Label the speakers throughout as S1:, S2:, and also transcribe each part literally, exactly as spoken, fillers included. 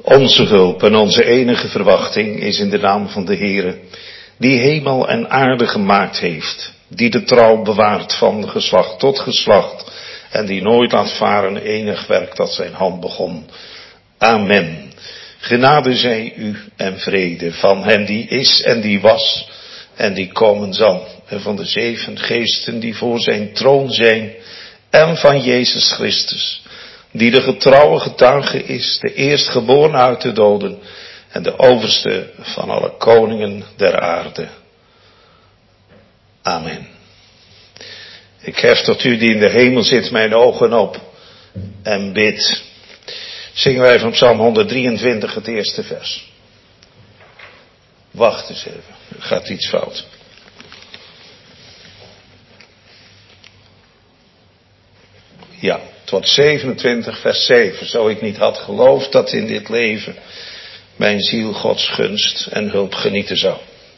S1: Onze hulp en onze enige verwachting is in de naam van de Heere, die hemel en aarde gemaakt heeft, die de trouw bewaart van geslacht tot geslacht en die nooit laat varen enig werk dat zijn hand begon. Amen. Genade zij u en vrede van hem die is en die was en die komen zal, en van de zeven geesten die voor zijn troon zijn, en van Jezus Christus, die de getrouwe getuige is, de eerstgeboren uit de doden en de overste van alle koningen der aarde. Amen. Ik hef tot u die in de hemel zit mijn ogen op en bid. Zingen wij van Psalm honderddrieëntwintig het eerste vers. Wacht eens even, er gaat iets fout. Ja, het wordt zevenentwintig vers zeven. Zo ik niet had geloofd dat in dit leven mijn ziel Gods gunst en hulp genieten zou.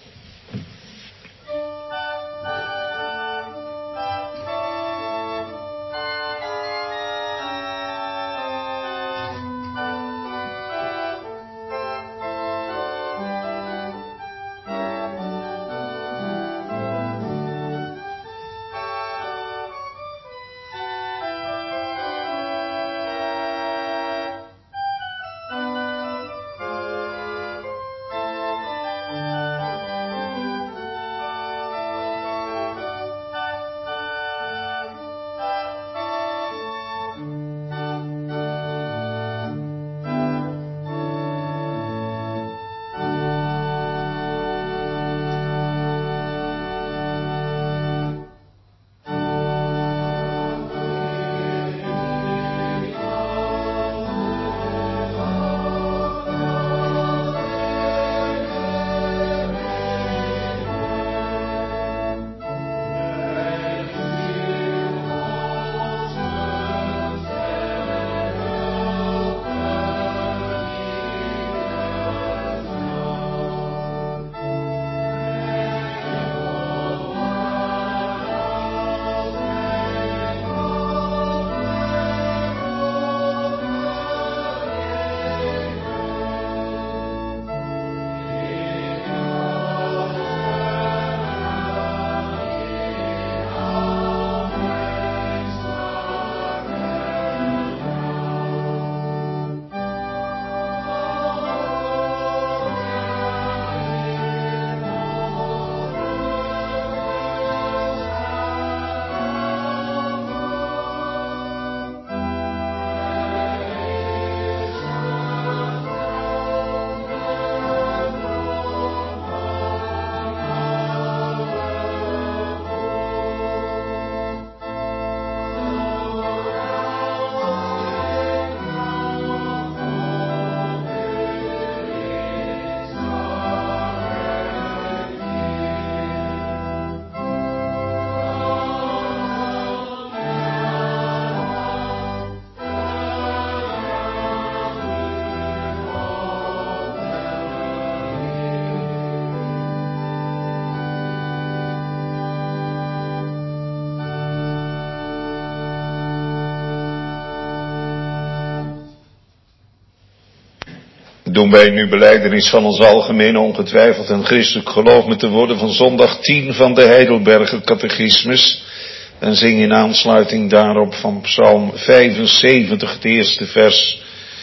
S1: Doen wij nu belijdenis van ons algemeen ongetwijfeld en christelijk geloof met de woorden van zondag tien van de Heidelberger catechismus. En zing in aansluiting daarop van Psalm vijfenzeventig het eerste vers.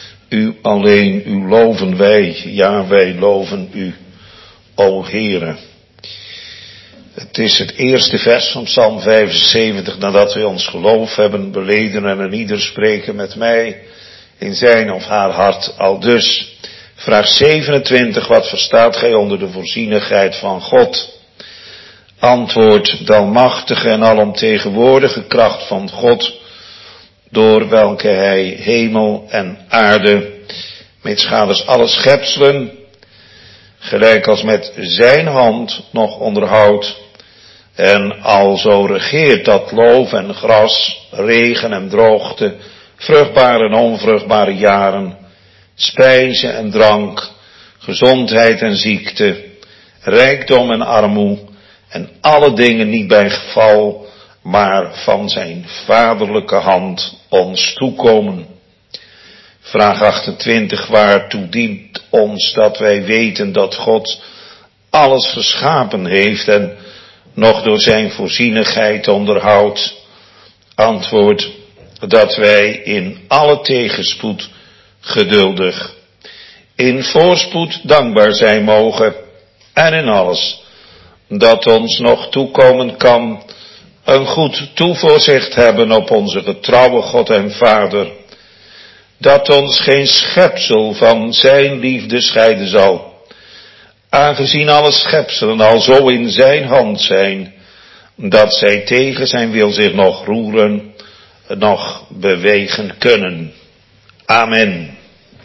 S1: U alleen, u loven wij, ja wij loven u, o Heere. Het is het eerste vers van Psalm vijfenzeventig nadat wij ons geloof hebben beleden en een ieder spreken met mij in zijn of haar hart aldus. Vraag zevenentwintig, wat verstaat gij onder de voorzienigheid van God? Antwoord, de almachtige en alomtegenwoordige kracht van God, door welke hij hemel en aarde, mitsgaders alle schepselen, gelijk als met zijn hand nog onderhoudt, en alzo regeert dat loof en gras, regen en droogte, vruchtbare en onvruchtbare jaren, spijze en drank, gezondheid en ziekte, rijkdom en armoe, en alle dingen niet bij geval, maar van zijn vaderlijke hand ons toekomen. Vraag achtentwintig, waartoe dient ons dat wij weten dat God alles geschapen heeft en nog door zijn voorzienigheid onderhoudt? Antwoord, dat wij in alle tegenspoed geduldig, in voorspoed dankbaar zijn mogen en in alles dat ons nog toekomen kan, een goed toevoorzicht hebben op onze getrouwe God en Vader, dat ons geen schepsel van zijn liefde scheiden zal, aangezien alle schepselen al zo in zijn hand zijn, dat zij tegen zijn wil zich nog roeren, nog bewegen kunnen. Amen.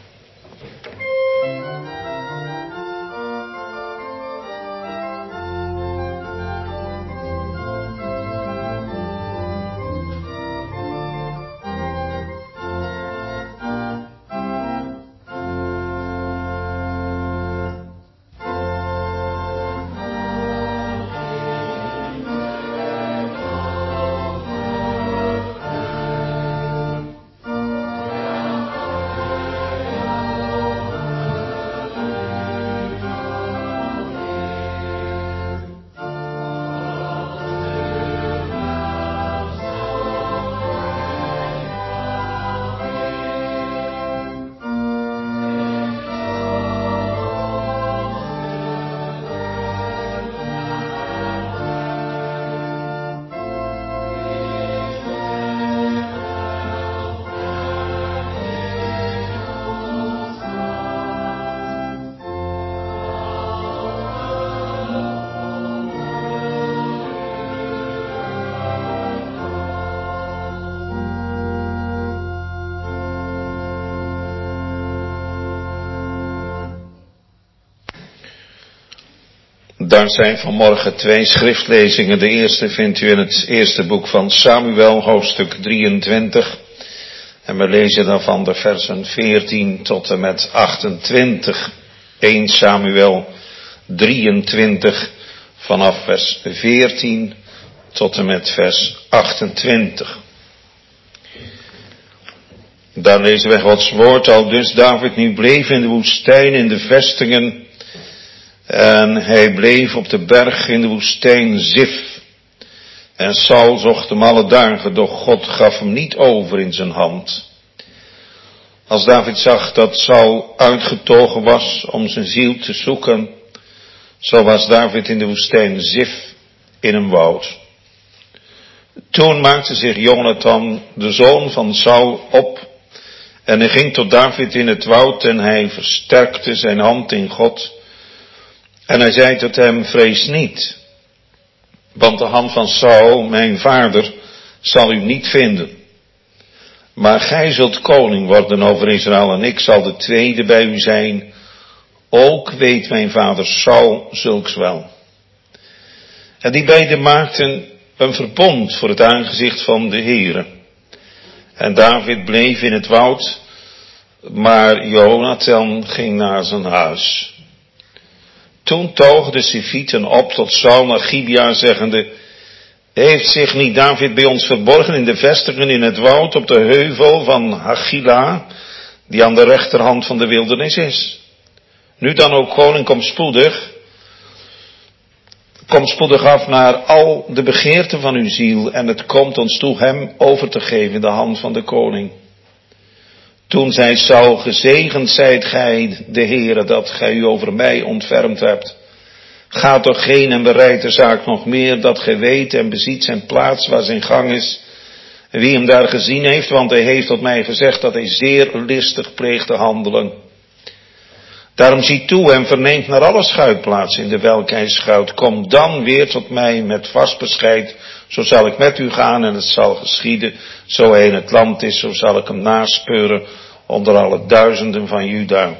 S1: Daar zijn vanmorgen twee schriftlezingen. De eerste vindt u in het eerste boek van Samuel, hoofdstuk drieëntwintig. En we lezen daarvan de versen veertien tot en met achtentwintig. eerste Samuel drieëntwintig vanaf vers veertien tot en met vers achtentwintig. Daar lezen wij Gods woord. Al dus David nu bleef in de woestijn in de vestingen. En hij bleef op de berg in de woestijn Zif. En Saul zocht hem alle dagen, doch God gaf hem niet over in zijn hand. Als David zag dat Saul uitgetogen was om zijn ziel te zoeken, zo was David in de woestijn Zif in een woud. Toen maakte zich Jonathan, de zoon van Saul, op en hij ging tot David in het woud en hij versterkte zijn hand in God. En hij zei tot hem, vrees niet, want de hand van Saul, mijn vader, zal u niet vinden. Maar gij zult koning worden over Israël en ik zal de tweede bij u zijn. Ook weet mijn vader Saul zulks wel. En die beiden maakten een verbond voor het aangezicht van de Heere. En David bleef in het woud, maar Jonathan ging naar zijn huis. Toen togen de Sifieten op tot Saul naar Gibea, zeggende, heeft zich niet David bij ons verborgen in de vestingen in het woud op de heuvel van Hagila, die aan de rechterhand van de wildernis is? Nu dan ook koning, kom spoedig, kom spoedig af naar al de begeerten van uw ziel, en het komt ons toe hem over te geven in de hand van de koning. Toen zei Saul, gezegend zijt gij de Heere, dat gij u over mij ontfermd hebt. Ga toch heen en bereid de zaak nog meer, dat gij weet en beziet zijn plaats waar zijn gang is. En wie hem daar gezien heeft, want hij heeft tot mij gezegd dat hij zeer listig pleegt te handelen. Daarom ziet toe en verneemt naar alle schuilplaatsen in de welke hij schuilt. Kom dan weer tot mij met vast bescheid, zo zal ik met u gaan en het zal geschieden. Zo hij in het land is, zo zal ik hem naspeuren onder alle duizenden van Juda.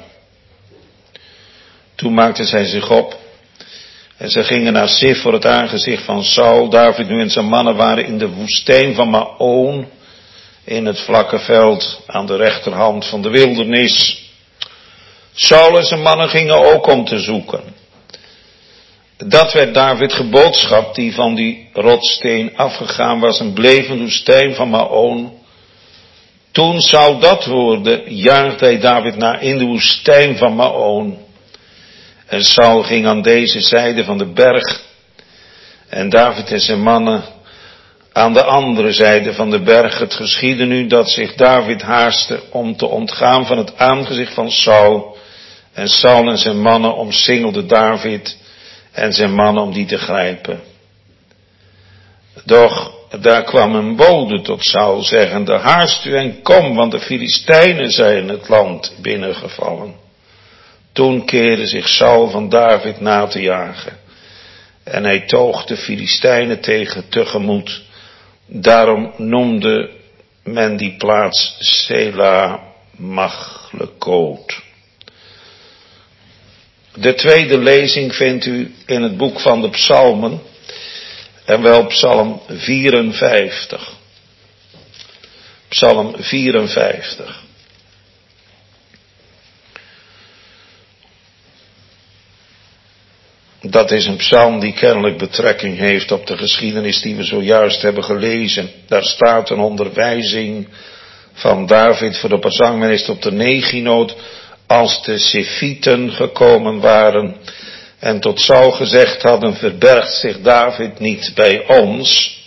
S1: Toen maakten zij zich op en ze gingen naar Zif voor het aangezicht van Saul. David nu en zijn mannen waren in de woestijn van Maon, in het vlakke veld aan de rechterhand van de wildernis. Saul en zijn mannen gingen ook om te zoeken. Dat werd David geboodschap, die van die rotssteen afgegaan was en bleef in de woestijn van Maon. Toen Saul dat hoorde, jaagde hij David na in de woestijn van Maon. En Saul ging aan deze zijde van de berg. En David en zijn mannen aan de andere zijde van de berg. Het geschiedde nu dat zich David haastte om te ontgaan van het aangezicht van Saul. En Saul en zijn mannen omsingelden David en zijn mannen om die te grijpen. Doch daar kwam een bode tot Saul zeggende, haast u en kom, want de Filistijnen zijn het land binnengevallen. Toen keerde zich Saul van David na te jagen. En hij toog de Filistijnen tegen tegemoet. Daarom noemde men die plaats Sela Machlekot. De tweede lezing vindt u in het boek van de Psalmen. En wel Psalm vierenvijftig. Psalm vierenvijftig. Dat is een psalm die kennelijk betrekking heeft op de geschiedenis die we zojuist hebben gelezen. Daar staat een onderwijzing van David voor de psalmmeester op de neginoot. Als de Sefieten gekomen waren en tot Saul gezegd hadden, verbergt zich David niet bij ons.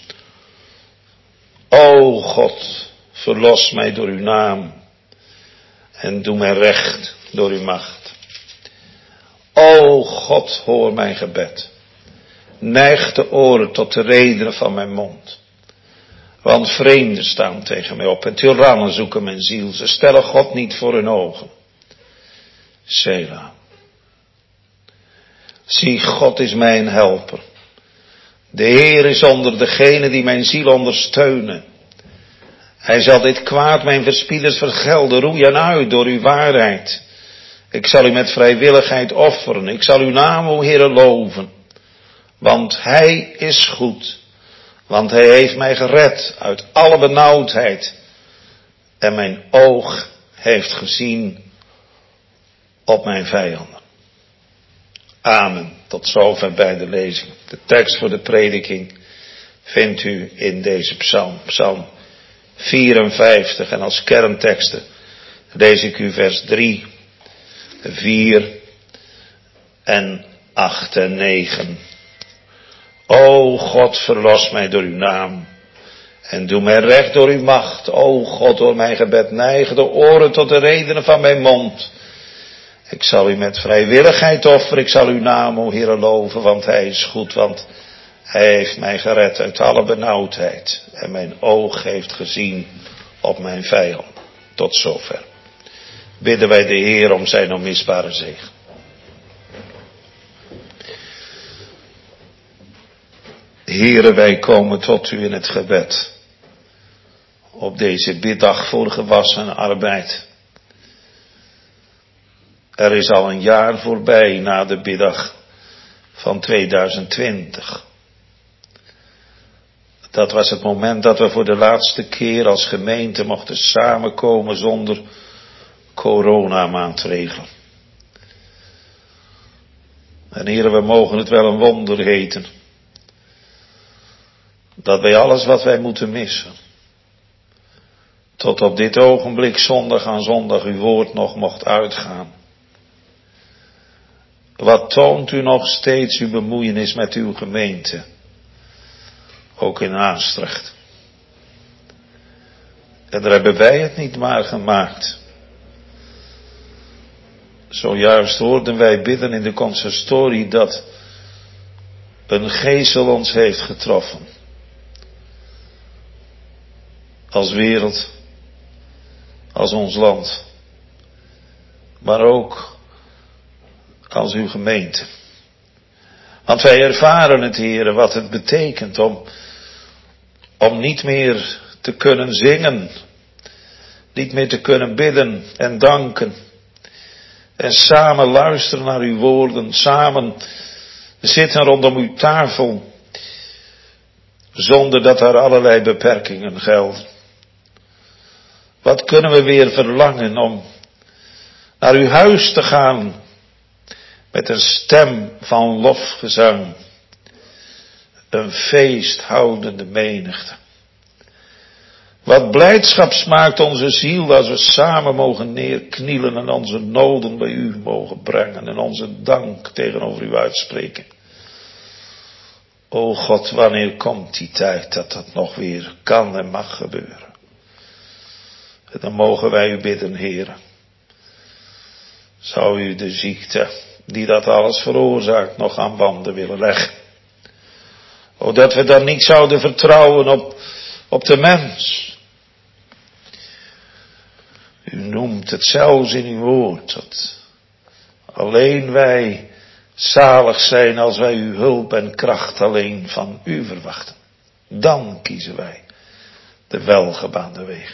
S1: O God, verlos mij door uw naam en doe mij recht door uw macht. O God, hoor mijn gebed. Neig de oren tot de redenen van mijn mond. Want vreemden staan tegen mij op en tirannen zoeken mijn ziel. Ze stellen God niet voor hun ogen. Sela. Zie, God is mijn helper. De Heer is onder degenen die mijn ziel ondersteunen. Hij zal dit kwaad mijn verspieders vergelden. Roei hen uit door uw waarheid. Ik zal u met vrijwilligheid offeren. Ik zal uw naam, o Heere, loven. Want hij is goed. Want hij heeft mij gered uit alle benauwdheid. En mijn oog heeft gezien op mijn vijanden. Amen. Tot zover bij de lezing. De tekst voor de prediking vindt u in deze psalm. Psalm vierenvijftig. En als kernteksten lees ik u vers drie, vier en acht en negen. O God, verlos mij door uw naam. En doe mij recht door uw macht. O God, door mijn gebed neig de oren tot de redenen van mijn mond. Ik zal u met vrijwilligheid offeren. Ik zal uw naam, o Heere, loven. Want hij is goed. Want hij heeft mij gered uit alle benauwdheid. En mijn oog heeft gezien op mijn vijand. Tot zover. Bidden wij de Heer om zijn onmisbare zegen. Heere, wij komen tot u in het gebed. Op deze biddag voor gewassen arbeid. Er is al een jaar voorbij na de biddag van tweeduizend twintig. Dat was het moment dat we voor de laatste keer als gemeente mochten samenkomen zonder coronamaatregelen. En heren, we mogen het wel een wonder heten. Dat bij alles wat wij moeten missen, tot op dit ogenblik zondag aan zondag uw woord nog mocht uitgaan. Wat toont u nog steeds uw bemoeienis met uw gemeente, ook in Aanstrecht. En daar hebben wij het niet maar gemaakt. Zojuist hoorden wij bidden in de consistorie dat een geesel ons heeft getroffen. Als wereld, als ons land, maar ook als uw gemeente. Want wij ervaren het, Heere, wat het betekent om, om niet meer te kunnen zingen, niet meer te kunnen bidden en danken. En samen luisteren naar uw woorden, samen zitten rondom uw tafel, zonder dat er allerlei beperkingen gelden. Wat kunnen we weer verlangen om naar uw huis te gaan met een stem van lofgezang, een feesthoudende menigte. Wat blijdschap smaakt onze ziel als we samen mogen neerknielen en onze noden bij u mogen brengen en onze dank tegenover u uitspreken. O God, wanneer komt die tijd dat dat nog weer kan en mag gebeuren? En dan mogen wij u bidden, Heere. Zou u de ziekte die dat alles veroorzaakt nog aan banden willen leggen? O, dat we dan niet zouden vertrouwen op, op de mens. U noemt het zelfs in uw woord, dat alleen wij zalig zijn als wij uw hulp en kracht alleen van u verwachten. Dan kiezen wij de welgebaande wegen.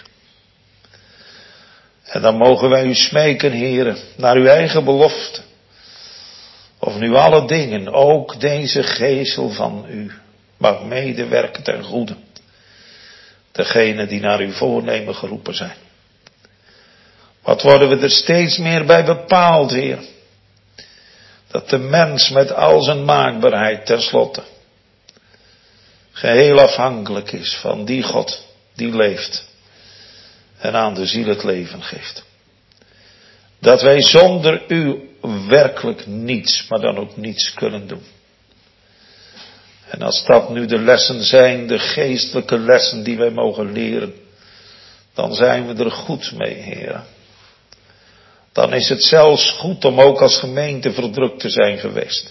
S1: En dan mogen wij u smeken, Heere, naar uw eigen belofte. Of nu alle dingen, ook deze gezel van u, mag medewerken ten goede. Degenen die naar uw voornemen geroepen zijn. Wat worden we er steeds meer bij bepaald, Heer. Dat de mens met al zijn maakbaarheid tenslotte geheel afhankelijk is van die God die leeft en aan de ziel het leven geeft. Dat wij zonder u werkelijk niets, maar dan ook niets kunnen doen. En als dat nu de lessen zijn, de geestelijke lessen die wij mogen leren, dan zijn we er goed mee, Heer. Dan is het zelfs goed om ook als gemeente verdrukt te zijn geweest.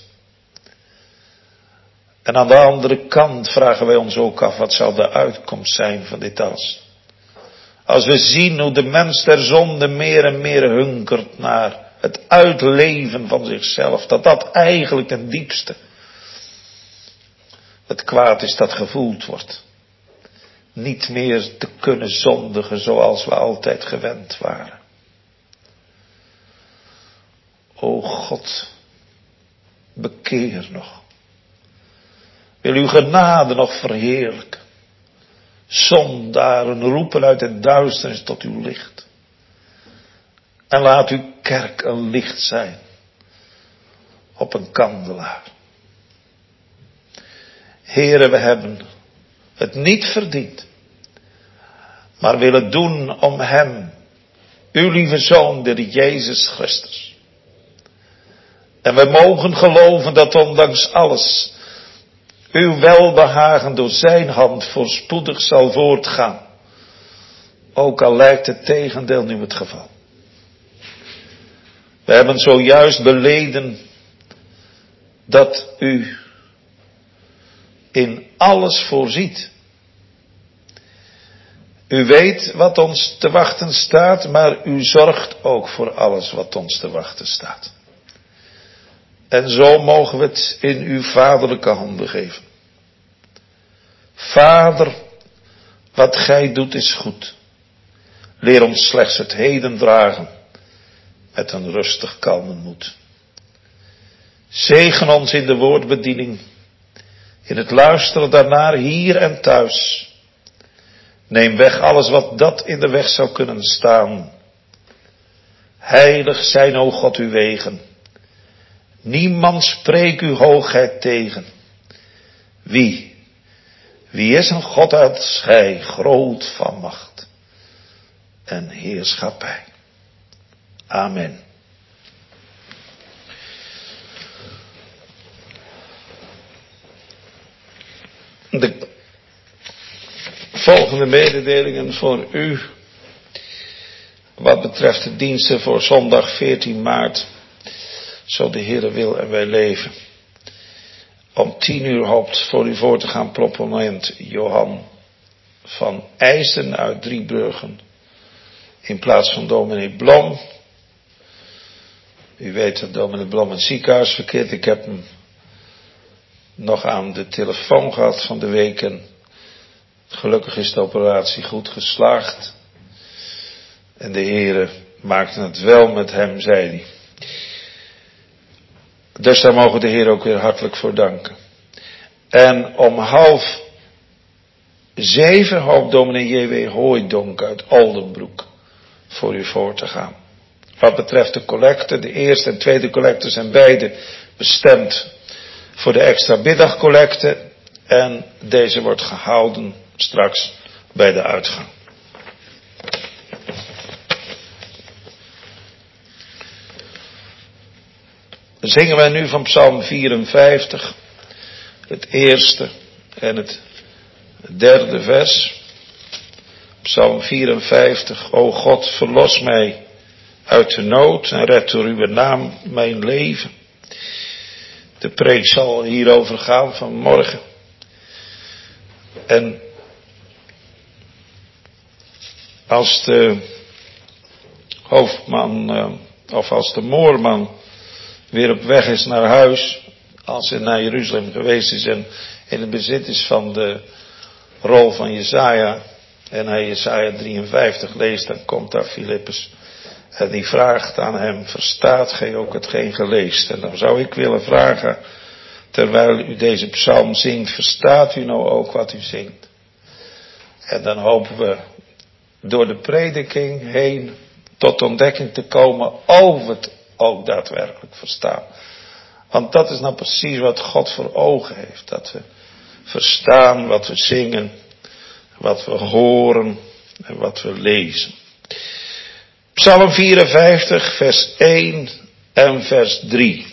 S1: En aan de andere kant vragen wij ons ook af, wat zal de uitkomst zijn van dit alles? Als we zien hoe de mens der zonde meer en meer hunkert naar het uitleven van zichzelf, dat dat eigenlijk ten diepste het kwaad is dat gevoeld wordt. Niet meer te kunnen zondigen zoals we altijd gewend waren. O God, bekeer nog. Wil uw genade nog verheerlijken. Zondaren roepen uit de duisternis tot uw licht. En laat uw kerk een licht zijn op een kandelaar. Heere, we hebben het niet verdiend, maar willen doen om hem, uw lieve Zoon, de Jezus Christus. En we mogen geloven dat ondanks alles uw welbehagen door zijn hand voorspoedig zal voortgaan. Ook al lijkt het tegendeel nu het geval. We hebben zojuist beleden dat u in alles voorziet. U weet wat ons te wachten staat, maar u zorgt ook voor alles wat ons te wachten staat. En zo mogen we het in uw vaderlijke handen geven. Vader, wat gij doet is goed. Leer ons slechts het heden dragen met een rustig kalme moed. Zegen ons in de woordbediening, in het luisteren daarnaar hier en thuis. Neem weg alles wat dat in de weg zou kunnen staan. Heilig zijn, o God, uw wegen. Niemand spreekt uw hoogheid tegen. Wie? Wie is een God als gij, groot van macht en heerschappij. Amen. De volgende mededelingen voor u, wat betreft de diensten voor zondag veertien maart, zo de Heere wil en wij leven. Om tien uur hoopt voor u voor te gaan proponent Johan van IJzen uit Driebruggen, in plaats van dominee Blom. U weet dat dominee Blom in het ziekenhuis verkeert. Ik heb hem nog aan de telefoon gehad van de week en gelukkig is de operatie goed geslaagd. En de Heere maakte het wel met hem, zei hij. Dus daar mogen de Heer ook weer hartelijk voor danken. En om half zeven hoopt dominee J W Hooijdonk uit Oldenbroek voor u voor te gaan. Wat betreft de collecte, de eerste en tweede collecte zijn beide bestemd voor de extra middagcollecte. En deze wordt gehouden straks bij de uitgang. Dan zingen wij nu van Psalm vierenvijftig, het eerste en het derde vers. Psalm vierenvijftig, o God, verlos mij uit de nood en red door uw naam mijn leven. De preek zal hierover gaan vanmorgen. En als de hoofdman, of als de moorman weer op weg is naar huis, als hij naar Jeruzalem geweest is en in het bezit is van de rol van Jesaja, en hij Jesaja drieënvijftig leest, dan komt daar Filippus en die vraagt aan hem, verstaat gij ook hetgeen geleest? En dan zou ik willen vragen, terwijl u deze psalm zingt, verstaat u nou ook wat u zingt? En dan hopen we door de prediking heen tot ontdekking te komen of we het ook daadwerkelijk verstaan. Want dat is nou precies wat God voor ogen heeft. Dat we verstaan wat we zingen, wat we horen en wat we lezen. Psalm vierenvijftig, vers één en vers drie.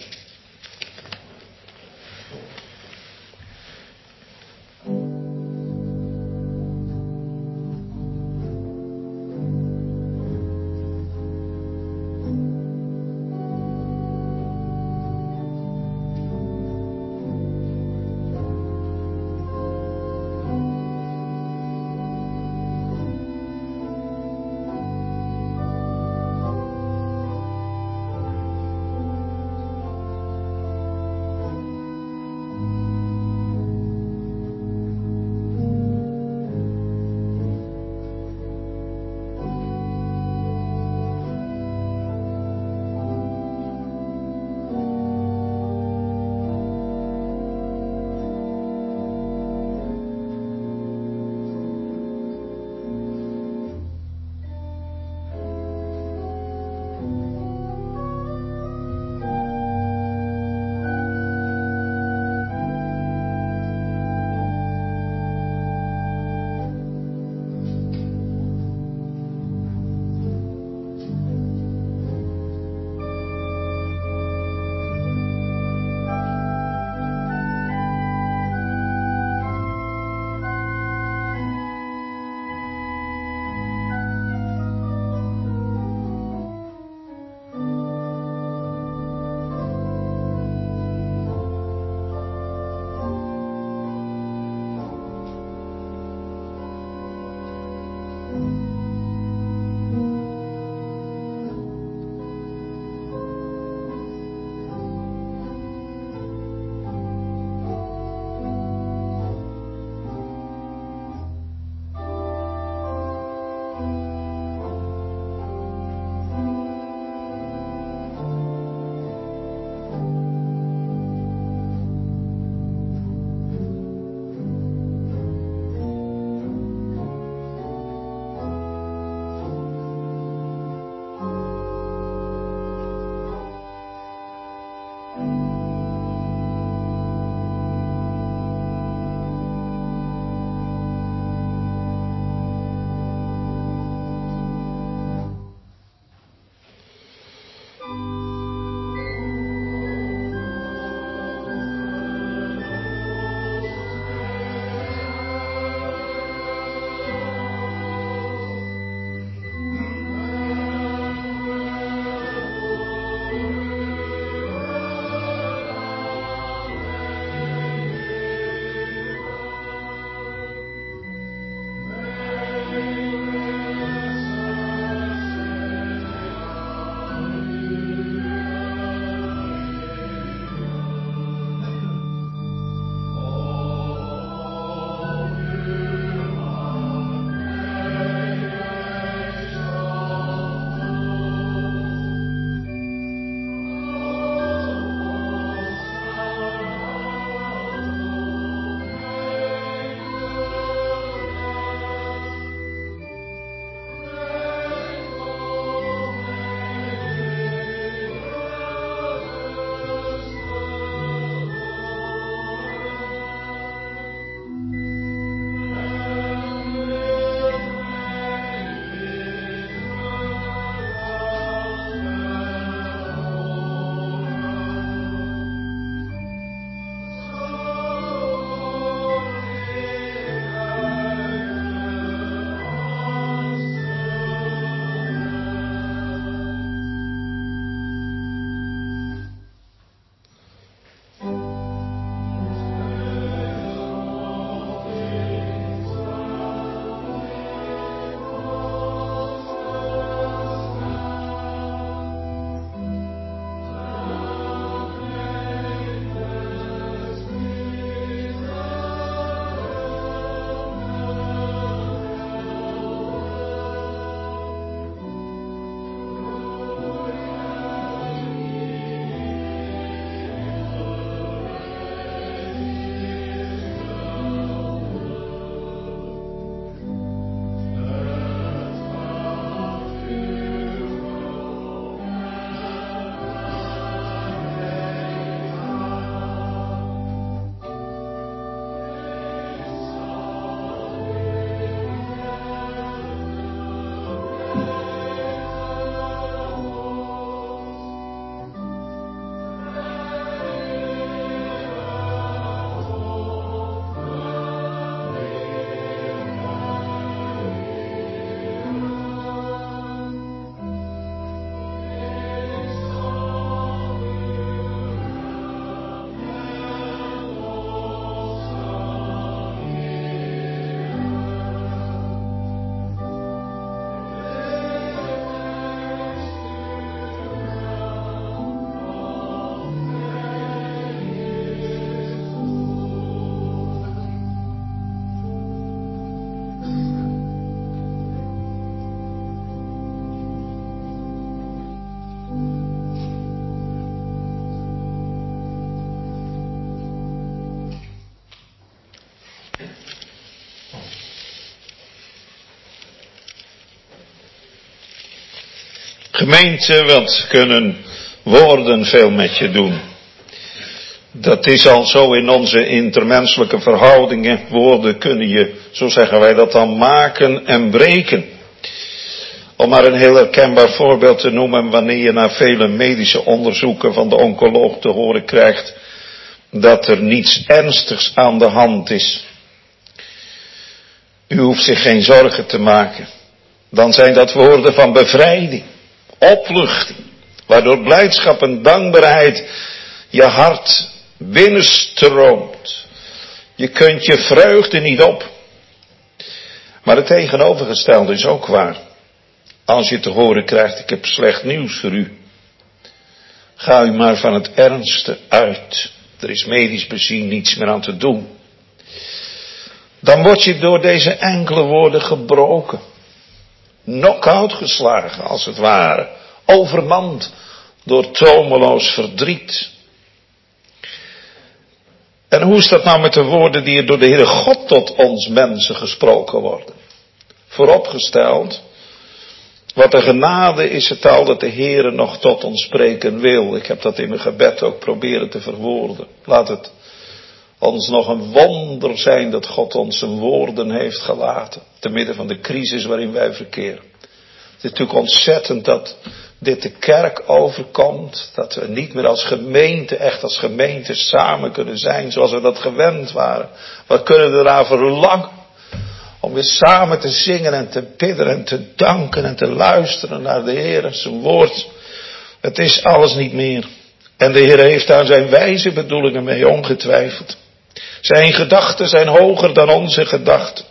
S1: Gemeente, wat kunnen woorden veel met je doen? Dat is al zo in onze intermenselijke verhoudingen. Woorden kunnen je, zo zeggen wij dat dan, maken en breken. Om maar een heel herkenbaar voorbeeld te noemen, wanneer je na vele medische onderzoeken van de oncoloog te horen krijgt dat er niets ernstigs aan de hand is. U hoeft zich geen zorgen te maken. Dan zijn dat woorden van bevrijding, opluchting, waardoor blijdschap en dankbaarheid je hart binnenstroomt. Je kunt je vreugde niet op. Maar het tegenovergestelde is ook waar. Als je te horen krijgt, ik heb slecht nieuws voor u. Ga u maar van het ernste uit. Er is medisch bezien niets meer aan te doen. Dan word je door deze enkele woorden gebroken. Knock-out geslagen, als het ware. Overmand door tomeloos verdriet. En hoe is dat nou met de woorden die er door de Heere God tot ons mensen gesproken worden? Vooropgesteld, wat een genade is het al dat de Heere nog tot ons spreken wil. Ik heb dat in mijn gebed ook proberen te verwoorden. Laat het ons nog een wonder zijn dat God ons zijn woorden heeft gelaten. Te midden van de crisis waarin wij verkeren. Het is natuurlijk ontzettend dat dit de kerk overkomt. Dat we niet meer als gemeente, echt als gemeente samen kunnen zijn zoals we dat gewend waren. We kunnen eraan verlangen. Om weer samen te zingen en te bidden en te danken en te luisteren naar de Heer en zijn woord. Het is alles niet meer. En de Heer heeft daar zijn wijze bedoelingen mee, ongetwijfeld. Zijn gedachten zijn hoger dan onze gedachten.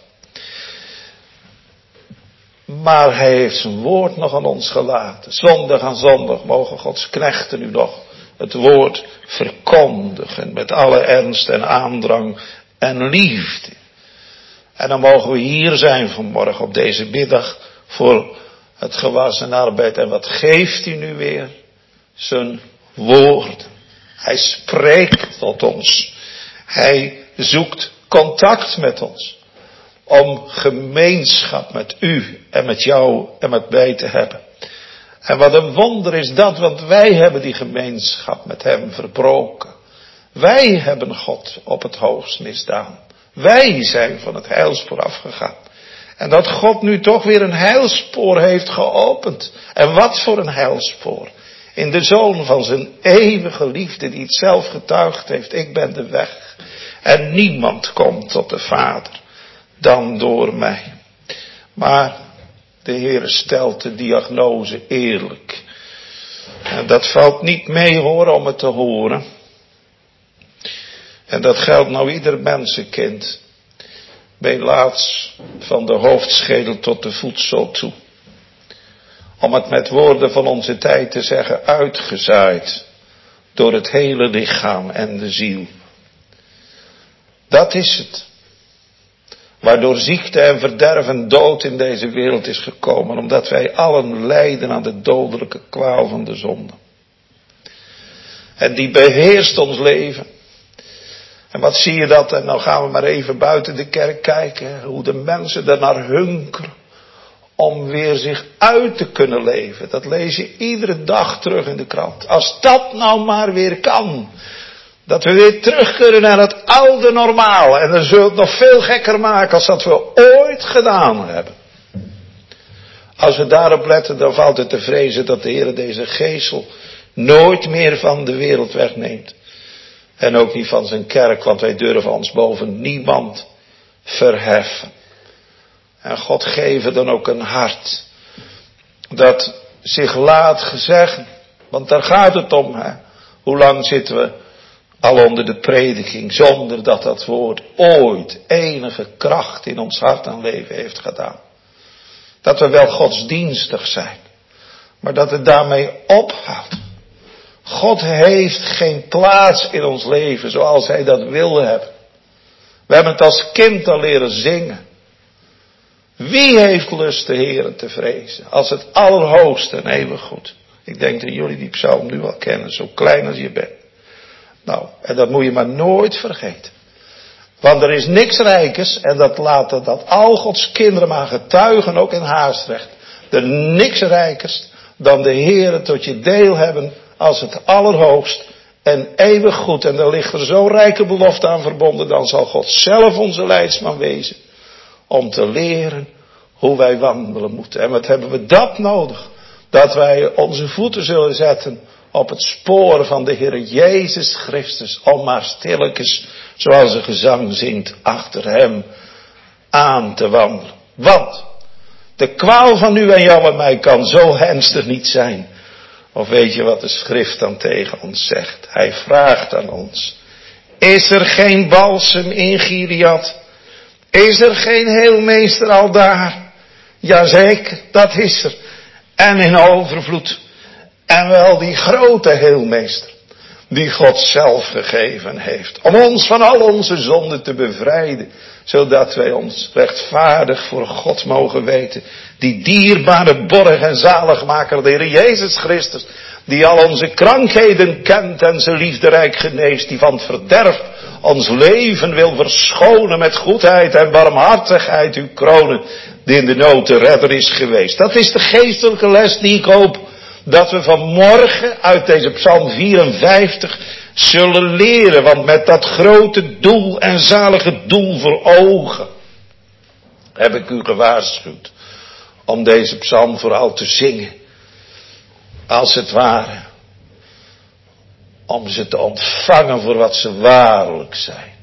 S1: Maar hij heeft zijn woord nog aan ons gelaten. Zondag aan zondag mogen Gods knechten nu nog het woord verkondigen. Met alle ernst en aandrang en liefde. En dan mogen we hier zijn vanmorgen op deze middag voor het gewas en arbeid. En wat geeft hij nu weer? Zijn woord. Hij spreekt tot ons. Hij zoekt contact met ons. Om gemeenschap met u en met jou en met mij te hebben. En wat een wonder is dat, want wij hebben die gemeenschap met hem verbroken. Wij hebben God op het hoogst misdaan. Wij zijn van het heilspoor afgegaan. En dat God nu toch weer een heilspoor heeft geopend. En wat voor een heilspoor. In de Zoon van zijn eeuwige liefde die het zelf getuigd heeft. Ik ben de weg. En niemand komt tot de Vader dan door mij. Maar de Heer stelt de diagnose eerlijk. En dat valt niet mee hoor om het te horen. En dat geldt nou ieder mensenkind. Bijlaats van de hoofdschedel tot de voetzool toe. Om het met woorden van onze tijd te zeggen, uitgezaaid. Door het hele lichaam en de ziel. Dat is het. Waardoor ziekte en verderf en dood in deze wereld is gekomen. Omdat wij allen lijden aan de dodelijke kwaal van de zonde. En die beheerst ons leven. En wat zie je dat? En nou gaan we maar even buiten de kerk kijken. Hoe de mensen ernaar hunkeren. Om weer zich uit te kunnen leven. Dat lees je iedere dag terug in de krant. Als dat nou maar weer kan. Dat we weer terug kunnen naar het oude normaal. En dan zult het nog veel gekker maken als dat we ooit gedaan hebben. Als we daarop letten, dan valt het te vrezen dat de Heer deze geesel nooit meer van de wereld wegneemt. En ook niet van zijn kerk, want wij durven ons boven niemand verheffen. En God geven dan ook een hart dat zich laat gezeggen. Want daar gaat het om. Hè? Hoe lang zitten we al onder de prediking zonder dat dat woord ooit enige kracht in ons hart en leven heeft gedaan. Dat we wel godsdienstig zijn, maar dat het daarmee ophoudt. God heeft geen plaats in ons leven zoals hij dat wil hebben. We hebben het als kind al leren zingen. Wie heeft lust de Heere te vrezen als het allerhoogste en eeuwig goed. Ik denk dat jullie die psalm nu al kennen, zo klein als je bent. Nou, en dat moet je maar nooit vergeten. Want er is niks rijkers, en dat laten dat al Gods kinderen maar getuigen, ook in Haastrecht. Er niks rijkers dan de Heere tot je deel hebben als het allerhoogst en eeuwig goed. En daar ligt er zo'n rijke belofte aan verbonden, dan zal God zelf onze leidsman wezen. Om te leren hoe wij wandelen moeten. En wat hebben we dat nodig? Dat wij onze voeten zullen zetten op het spoor van de Heer Jezus Christus. Om maar stilletjes, zoals de gezang zingt, achter hem aan te wandelen. Want de kwaal van u en jou en mij kan zo ernstig niet zijn. Of weet je wat de schrift dan tegen ons zegt? Hij vraagt aan ons. Is er geen balsem in Gilead? Is er geen heelmeester al daar? Jazeker, dat is er. En in overvloed. En wel die grote heelmeester. Die God zelf gegeven heeft. Om ons van al onze zonden te bevrijden. Zodat wij ons rechtvaardig voor God mogen weten. Die dierbare borg en zaligmaker, de Heer Jezus Christus. Die al onze krankheden kent en zijn liefderijk geneest. Die van het verderf ons leven wil verschonen met goedheid en barmhartigheid. Uw kronen die in de nood de redder is geweest. Dat is de geestelijke les die ik hoop dat we vanmorgen uit deze Psalm vierenvijftig zullen leren. Want met dat grote doel en zalige doel voor ogen heb ik u gewaarschuwd om deze psalm vooral te zingen. Als het ware om ze te ontvangen voor wat ze waarlijk zijn.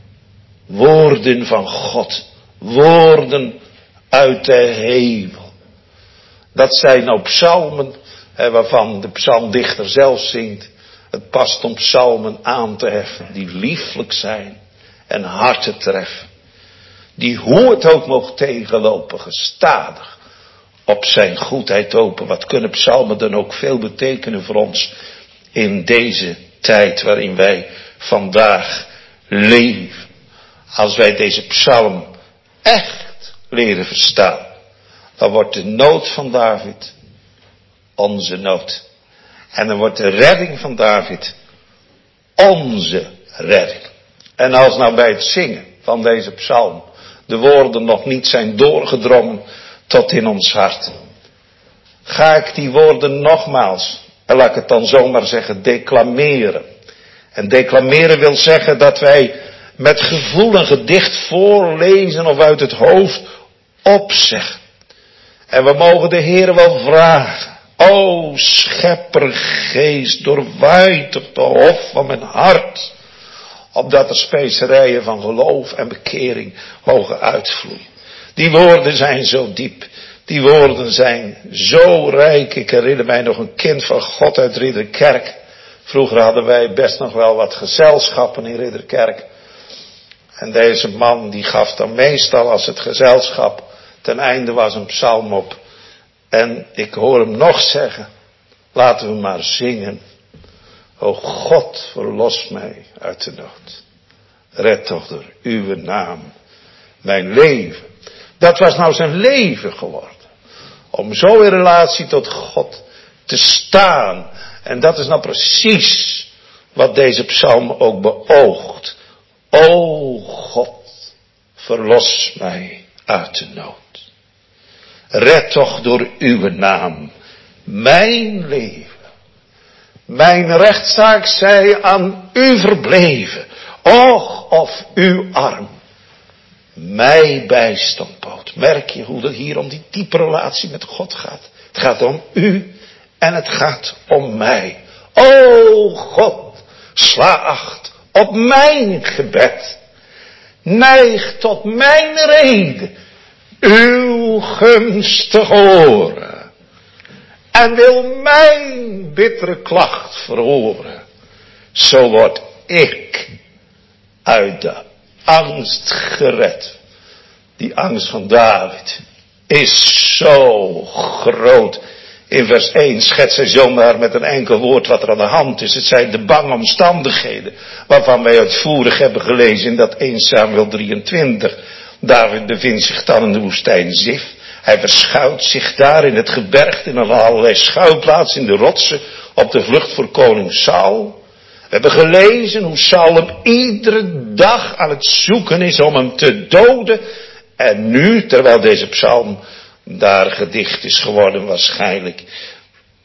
S1: Woorden van God. Woorden uit de hemel. Dat zijn nou psalmen waarvan de psalmdichter zelf zingt. Het past om psalmen aan te heffen die lieflijk zijn en harten treffen. Die hoe het ook mocht tegenlopen gestadig op zijn goedheid open. Wat kunnen psalmen dan ook veel betekenen voor ons in deze tijd waarin wij vandaag leven. Als wij deze psalm echt leren verstaan, dan wordt de nood van David onze nood. En dan wordt de redding van David onze redding. En als nou bij het zingen van deze psalm de woorden nog niet zijn doorgedrongen tot in ons hart, ga ik die woorden nogmaals, en laat ik het dan zomaar zeggen, declameren. En declameren wil zeggen dat wij met gevoel een gedicht voorlezen of uit het hoofd opzeggen. En we mogen de Heer wel vragen. O scheppergeest, doorwaai toch de hof van mijn hart. Opdat er specerijen van geloof en bekering mogen uitvloeien. Die woorden zijn zo diep. Die woorden zijn zo rijk. Ik herinner mij nog een kind van God uit Ridderkerk. Vroeger hadden wij best nog wel wat gezelschappen in Ridderkerk. En deze man die gaf dan meestal als het gezelschap ten einde was een psalm op. En ik hoor hem nog zeggen, laten we maar zingen. O God, verlos mij uit de nood. Red toch door uw naam mijn leven. Dat was nou zijn leven geworden. Om zo in relatie tot God te staan. En dat is nou precies wat deze psalm ook beoogt. O God, verlos mij uit de nood. Red toch door uw naam mijn leven. Mijn rechtszaak zij aan u verbleven. Och, of uw arm mij bijstand bood. Merk je hoe het hier om die diepe relatie met God gaat. Het gaat om u en het gaat om mij. O God, sla acht op mijn gebed. Neig tot mijn rede uw gunstig oren. En wil mijn bittere klacht verhoren. Zo word ik uit de angst gered. Die angst van David is zo groot. In vers één schetst hij zomaar met een enkel woord wat er aan de hand is. Het zijn de bange omstandigheden waarvan wij uitvoerig hebben gelezen in dat eerste Samuel drieëntwintig. David bevindt zich dan in de woestijn Zif. Hij verschuilt zich daar in het gebergte, in allerlei schuilplaatsen, in de rotsen, op de vlucht voor koning Saul. We hebben gelezen hoe Saul hem iedere dag aan het zoeken is om hem te doden. En nu, terwijl deze psalm daar gedicht is geworden waarschijnlijk,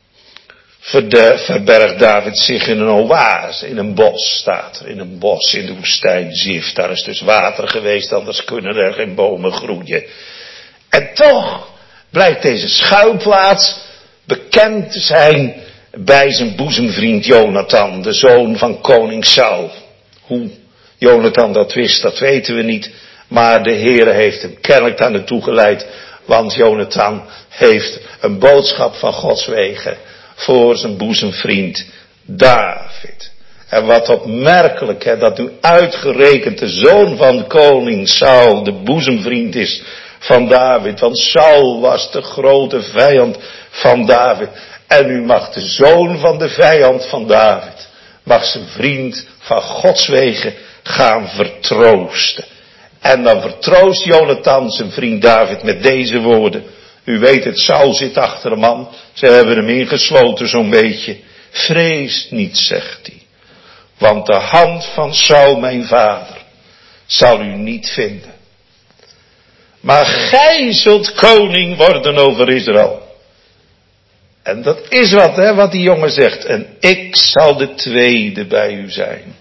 S1: verbergt David zich in een oase, in een bos staat er, in een bos in de woestijn Zif. Daar is dus water geweest, anders kunnen er geen bomen groeien. En toch blijkt deze schuilplaats bekend te zijn bij zijn boezemvriend Jonathan, de zoon van koning Saul. Hoe Jonathan dat wist, dat weten we niet. Maar de Heere heeft hem kennelijk daar naartoe geleid. Want Jonathan heeft een boodschap van Gods wegen voor zijn boezemvriend David. En wat opmerkelijk, hè, dat nu uitgerekend de zoon van koning Saul de boezemvriend is van David. Want Saul was de grote vijand van David. En nu mag de zoon van de vijand van David, mag zijn vriend van Gods wegen gaan vertroosten. En dan vertroost Jonathan zijn vriend David met deze woorden. U weet het, Saul zit achter hem aan. Ze hebben hem ingesloten zo'n beetje. Vrees niet, zegt hij. Want de hand van Saul, mijn vader, zal u niet vinden. Maar gij zult koning worden over Israël. En dat is wat, hè, wat die jongen zegt. En ik zal de tweede bij u zijn.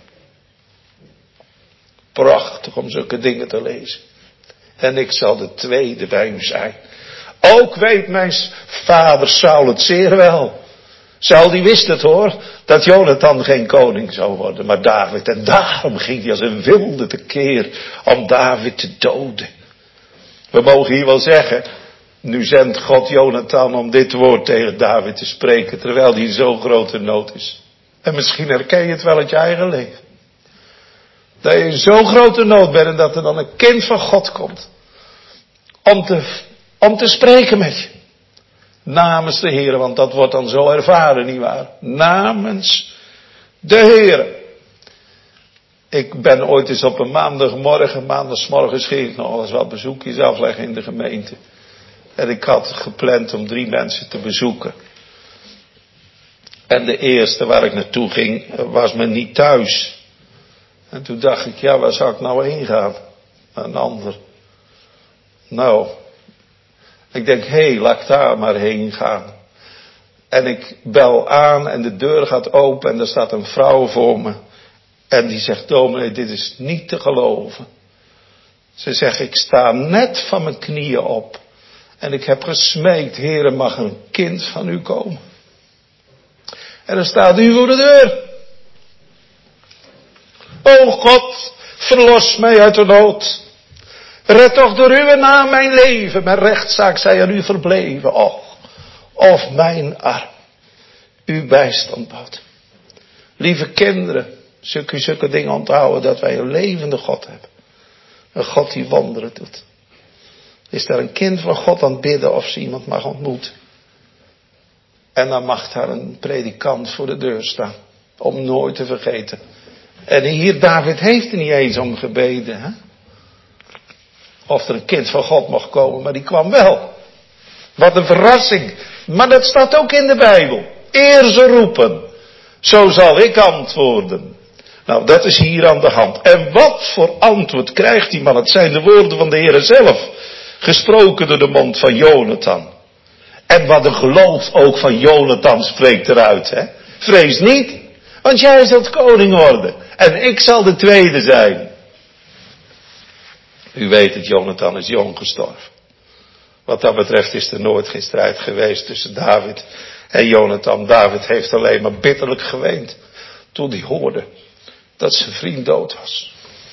S1: Prachtig om zulke dingen te lezen. En ik zal de tweede bij u zijn. Ook weet mijn vader Saul het zeer wel. Saul die wist het hoor, dat Jonathan geen koning zou worden, maar David. En daarom ging hij als een wilde tekeer om David te doden. We mogen hier wel zeggen, nu zendt God Jonathan om dit woord tegen David te spreken, terwijl hij in zo'n grote nood is. En misschien herken je het wel uit je eigen leven. Dat je in zo'n grote nood bent en dat er dan een kind van God komt. Om te, om te spreken met je. Namens de Heer, want dat wordt dan zo ervaren, nietwaar? Namens de Heer. Ik ben ooit eens op een maandagmorgen, maandagsmorgen ging ik nog eens wat bezoekjes afleggen in de gemeente. En ik had gepland om drie mensen te bezoeken. En de eerste waar ik naartoe ging, was me niet thuis. En toen dacht ik, ja, waar zou ik nou heen gaan? Een ander. Nou, ik denk, hé, hey, laat ik daar maar heen gaan. En ik bel aan en de deur gaat open en er staat een vrouw voor me. En die zegt, dominee, dit is niet te geloven. Ze zegt, ik sta net van mijn knieën op. En ik heb gesmeekt, Heere, mag een kind van u komen. En dan staat u voor de deur. O God, verlos mij uit de nood. Red toch door uw naam mijn leven. Mijn rechtszaak zij aan u verbleven. Och, of mijn arm uw bijstand bood. Lieve kinderen, zulke u zulke dingen onthouden dat wij een levende God hebben. Een God die wonderen doet. Is daar een kind van God aan het bidden of ze iemand mag ontmoeten. En dan mag daar een predikant voor de deur staan. Om nooit te vergeten. En hier, David heeft er niet eens om gebeden. Hè? Of er een kind van God mocht komen, maar die kwam wel. Wat een verrassing. Maar dat staat ook in de Bijbel. Eer ze roepen, zo zal ik antwoorden. Nou, dat is hier aan de hand. En wat voor antwoord krijgt die man? Het zijn de woorden van de Heer zelf. Gesproken door de mond van Jonathan. En wat een geloof ook van Jonathan spreekt eruit. Hè? Vrees niet, want jij zult koning worden. En ik zal de tweede zijn. U weet het, Jonathan is jong gestorven. Wat dat betreft is er nooit geen strijd geweest tussen David en Jonathan. David heeft alleen maar bitterlijk geweend toen hij hoorde dat zijn vriend dood was.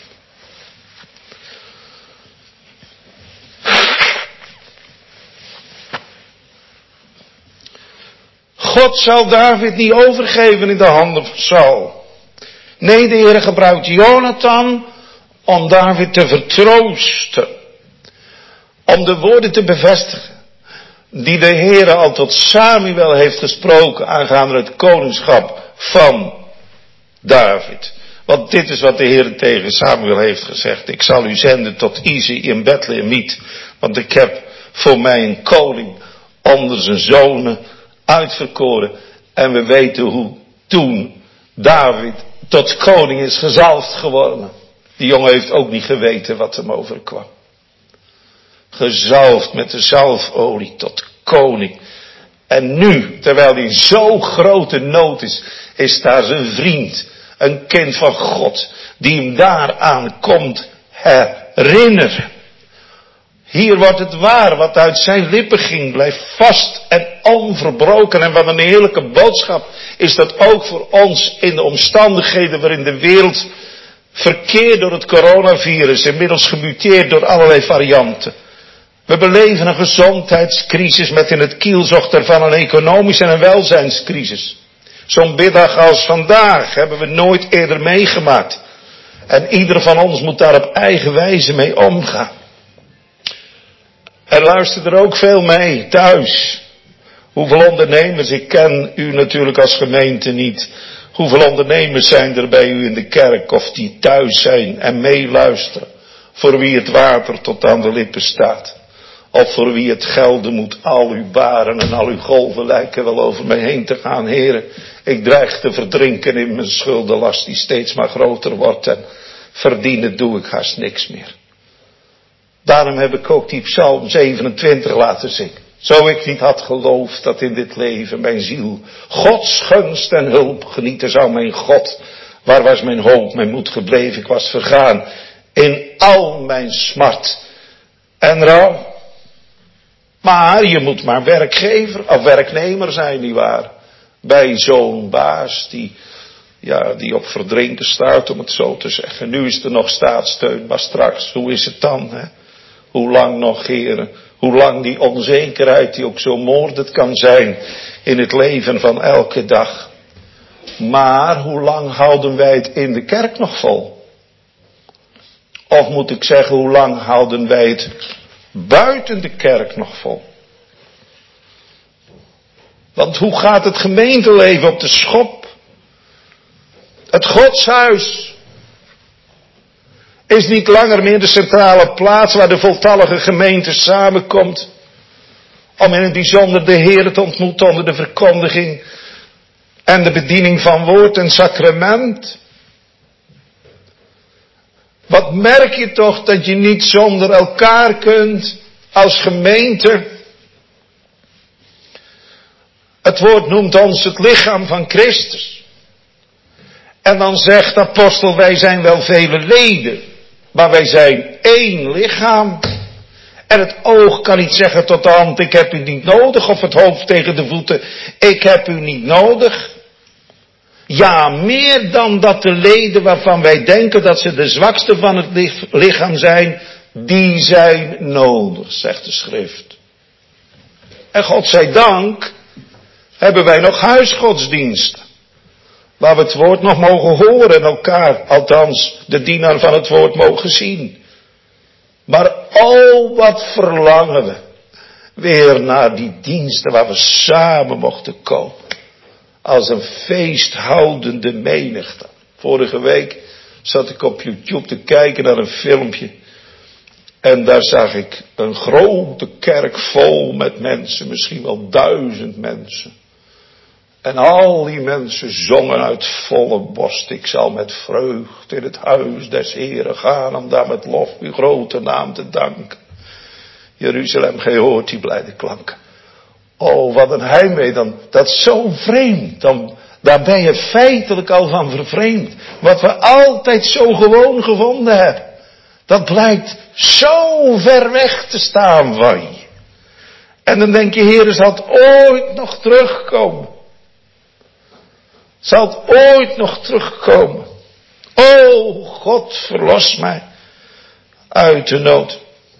S1: God zal David niet overgeven in de handen van Saul. Nee, de Heer gebruikt Jonathan om David te vertroosten. Om de woorden te bevestigen die de Heer al tot Samuel heeft gesproken aangaande het koningschap van David. Want dit is wat de Heer tegen Samuel heeft gezegd. Ik zal u zenden tot Isi in Bethlehemiet. Want ik heb voor mij een koning onder zijn zonen uitverkoren. En we weten hoe toen David tot koning is gezalfd geworden. Die jongen heeft ook niet geweten wat hem overkwam. Gezalfd met de zalfolie tot koning. En nu, terwijl hij in zo'n grote nood is, is daar zijn vriend, een kind van God, die hem daaraan komt herinneren. Hier wordt het waar, wat uit zijn lippen ging, blijft vast en onverbroken. En wat een heerlijke boodschap is dat ook voor ons in de omstandigheden waarin de wereld verkeerd door het coronavirus, inmiddels gemuteerd door allerlei varianten. We beleven een gezondheidscrisis met in het kielzog daarvan een economische en een welzijnscrisis. Zo'n middag als vandaag hebben we nooit eerder meegemaakt. En ieder van ons moet daar op eigen wijze mee omgaan. Er luistert er ook veel mee, thuis. Hoeveel ondernemers, ik ken u natuurlijk als gemeente niet. Hoeveel ondernemers zijn er bij u in de kerk of die thuis zijn en meeluisteren. Voor wie het water tot aan de lippen staat. Of voor wie het gelden moet, al uw baren en al uw golven lijken wel over mij heen te gaan. Heren, ik dreig te verdrinken in mijn schuldenlast die steeds maar groter wordt. En verdienen doe ik haast niks meer. Daarom heb ik ook die Psalm zevenentwintig laten zingen. Zo ik niet had geloofd dat in dit leven mijn ziel Gods gunst en hulp genieten zou, mijn God. Waar was mijn hoop, mijn moed gebleven? Ik was vergaan in al mijn smart en rouw. Maar je moet maar werkgever of werknemer zijn, nietwaar? Bij zo'n baas die, ja, die op verdrinken staat, om het zo te zeggen. Nu is er nog staatssteun, maar straks, hoe is het dan? Hè? Hoe lang nog, heren? Hoe lang die onzekerheid die ook zo moordend kan zijn in het leven van elke dag. Maar hoe lang houden wij het in de kerk nog vol? Of moet ik zeggen, hoe lang houden wij het buiten de kerk nog vol? Want hoe gaat het gemeenteleven op de schop? Het godshuis is niet langer meer de centrale plaats waar de voltallige gemeente samenkomt. Om in het bijzonder de Heer te ontmoeten onder de verkondiging en de bediening van woord en sacrament. Wat merk je toch dat je niet zonder elkaar kunt als gemeente? Het woord noemt ons het lichaam van Christus. En dan zegt de apostel, wij zijn wel vele leden, maar wij zijn één lichaam. En het oog kan niet zeggen tot de hand, ik heb u niet nodig. Of het hoofd tegen de voeten, ik heb u niet nodig. Ja, meer dan dat de leden waarvan wij denken dat ze de zwakste van het lichaam zijn, die zijn nodig, zegt de schrift. En God zij dank, hebben wij nog huisgodsdiensten. Waar we het woord nog mogen horen en elkaar, althans de dienaar van het woord mogen zien. Maar oh, wat verlangen we weer naar die diensten waar we samen mochten komen. Als een feesthoudende menigte. Vorige week zat ik op YouTube te kijken naar een filmpje. En daar zag ik een grote kerk vol met mensen, misschien wel duizend mensen. En al die mensen zongen uit volle borst. Ik zal met vreugd in het huis des Heren gaan om daar met lof uw grote naam te danken. Jeruzalem, gij hoort die blijde klanken. Oh, wat een heimwee dan. Dat is zo vreemd. Dan, daar ben je feitelijk al van vervreemd. Wat we altijd zo gewoon gevonden hebben. Dat blijkt zo ver weg te staan van je. En dan denk je, Heer, zal het ooit nog terugkomen? Zal het ooit nog terugkomen? O God, verlos mij uit de nood.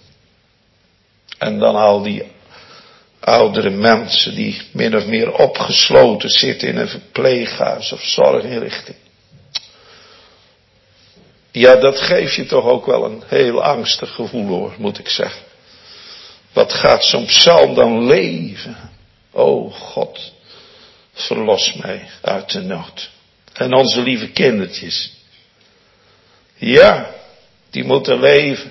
S1: En dan al die oudere mensen die min of meer opgesloten zitten in een verpleeghuis of zorginrichting. Ja, dat geeft je toch ook wel een heel angstig gevoel, hoor, moet ik zeggen. Wat gaat zo'n psalm dan leven? O God, verlos mij uit de nood. En onze lieve kindertjes. Ja, die moeten leven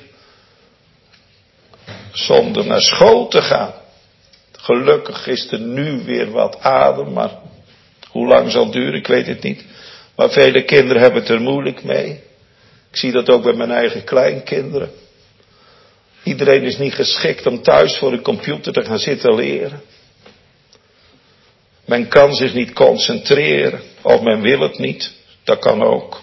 S1: zonder naar school te gaan. Gelukkig is er nu weer wat adem, maar hoe lang zal het duren, ik weet het niet. Maar vele kinderen hebben het er moeilijk mee. Ik zie dat ook bij mijn eigen kleinkinderen. Iedereen is niet geschikt om thuis voor een computer te gaan zitten leren. Men kan zich niet concentreren. Of men wil het niet. Dat kan ook.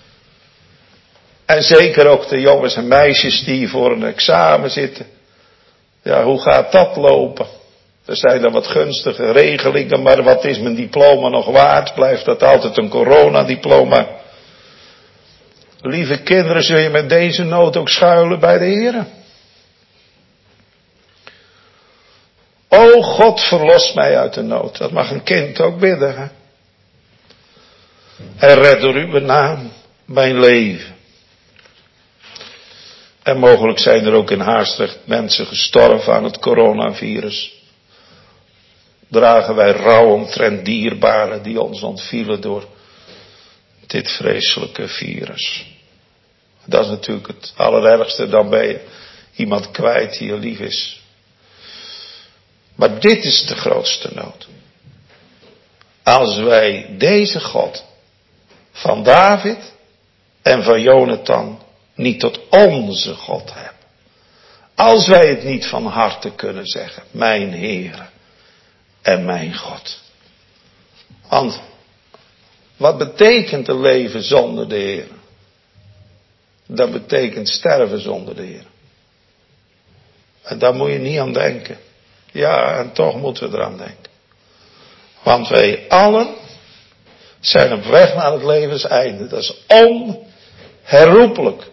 S1: En zeker ook de jongens en meisjes die voor een examen zitten. Ja, hoe gaat dat lopen? Er zijn dan wat gunstige regelingen, maar wat is mijn diploma nog waard? Blijft dat altijd een coronadiploma? Lieve kinderen, zul je met deze nood ook schuilen bij de Heer? O God, verlos mij uit de nood. Dat mag een kind ook bidden. Hè? En red door uw naam mijn leven. En mogelijk zijn er ook in Haarstrecht mensen gestorven aan het coronavirus. Dragen wij rouw omtrent dierbaren die ons ontvielen door dit vreselijke virus. Dat is natuurlijk het allerergste, dan ben je iemand kwijt die je lief is. Maar dit is de grootste nood. Als wij deze God van David en van Jonathan niet tot onze God hebben. Als wij het niet van harte kunnen zeggen, mijn Heere en mijn God. Want wat betekent een leven zonder de Heer? Dat betekent sterven zonder de Heer. En daar moet je niet aan denken. Ja, en toch moeten we eraan denken. Want wij allen zijn op weg naar het levenseinde. Dat is onherroepelijk.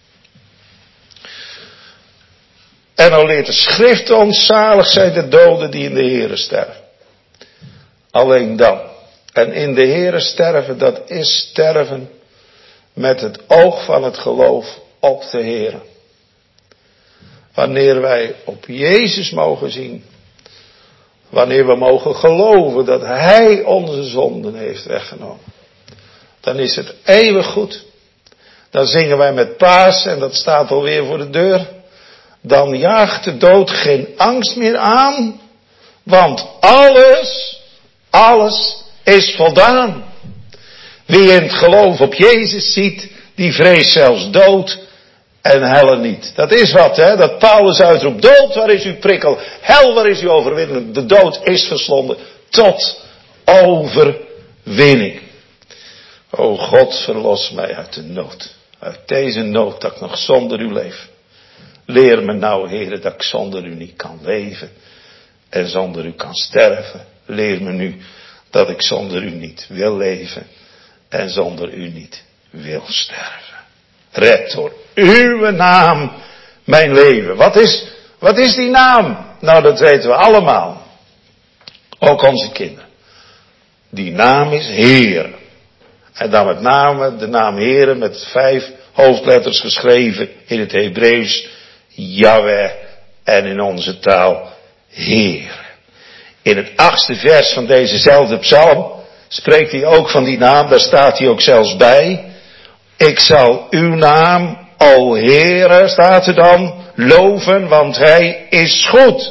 S1: En al leert de schrift ons, zalig zijn de doden die in de Heere sterven. Alleen dan. En in de Heere sterven, dat is sterven met het oog van het geloof op de Heere. Wanneer wij op Jezus mogen zien. Wanneer we mogen geloven dat Hij onze zonden heeft weggenomen. Dan is het eeuwig goed. Dan zingen wij met Paas en dat staat alweer voor de deur. Dan jaagt de dood geen angst meer aan. Want alles, alles is voldaan. Wie in het geloof op Jezus ziet, die vreest zelfs dood en helle niet. Dat is wat, hè, dat Paulus uitroept. Dood, waar is uw prikkel? Hel, waar is uw overwinning? De dood is verslonden tot overwinning. O God, verlos mij uit de nood. Uit deze nood dat ik nog zonder u leef. Leer me nou, Heere, dat ik zonder u niet kan leven. En zonder u kan sterven. Leer me nu dat ik zonder u niet wil leven. En zonder u niet wil sterven. Red door uw naam mijn leven. Wat is, wat is die naam? Nou, dat weten we allemaal. Ook onze kinderen. Die naam is Heer. En dan met name de naam Heere met vijf hoofdletters geschreven in het Hebreeuws. Yahweh en in onze taal Heer. In het achtste vers van dezezelfde psalm spreekt hij ook van die naam, daar staat hij ook zelfs bij. Ik zal uw naam, o Heere, staat er dan, loven, want hij is goed.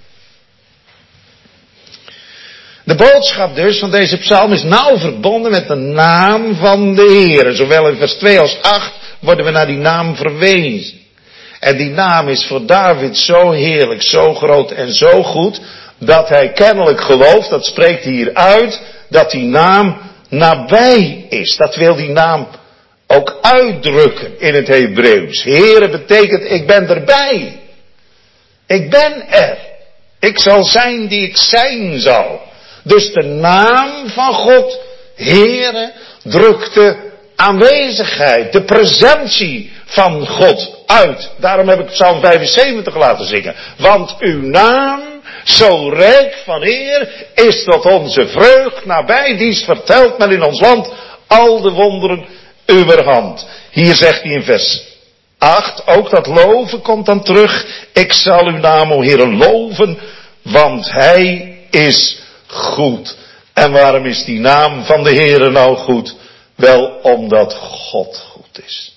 S1: De boodschap dus van deze psalm is nauw verbonden met de naam van de Heere. Zowel in vers twee als acht worden we naar die naam verwezen. En die naam is voor David zo heerlijk, zo groot en zo goed, dat hij kennelijk gelooft, dat spreekt hij hier uit, dat die naam nabij is. Dat wil die naam ook uitdrukken in het Hebreeuws. Heere betekent, ik ben erbij. Ik ben er. Ik zal zijn die ik zijn zal. Dus de naam van God, Heere, drukt de aanwezigheid, de presentie van God uit. Daarom heb ik Psalm vijfenzeventig laten zingen. Want uw naam, zo rijk van eer, is tot onze vreugd nabij. Dies vertelt men in ons land al de wonderen uwer hand. Hier zegt hij in vers acht, ook dat loven komt dan terug. Ik zal uw naam, o Heere, loven, want hij is goed. En waarom is die naam van de Heere nou goed? Wel omdat God goed is.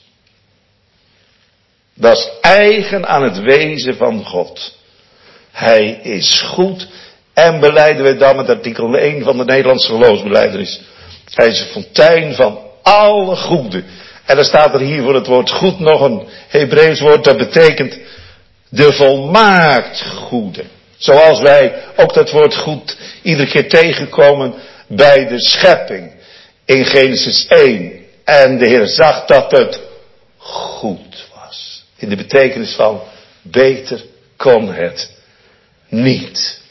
S1: Dat is eigen aan het wezen van God. Hij is goed. En belijden wij dan met artikel één van de Nederlandse geloofsbelijdenis. Hij is een fontein van alle goede. En dan staat er hier voor het woord goed nog een Hebreeuws woord. Dat betekent de volmaakt goede. Zoals wij ook dat woord goed iedere keer tegenkomen bij de schepping. In Genesis één. En de Heer zag dat het goed was. In de betekenis van beter kon het niet.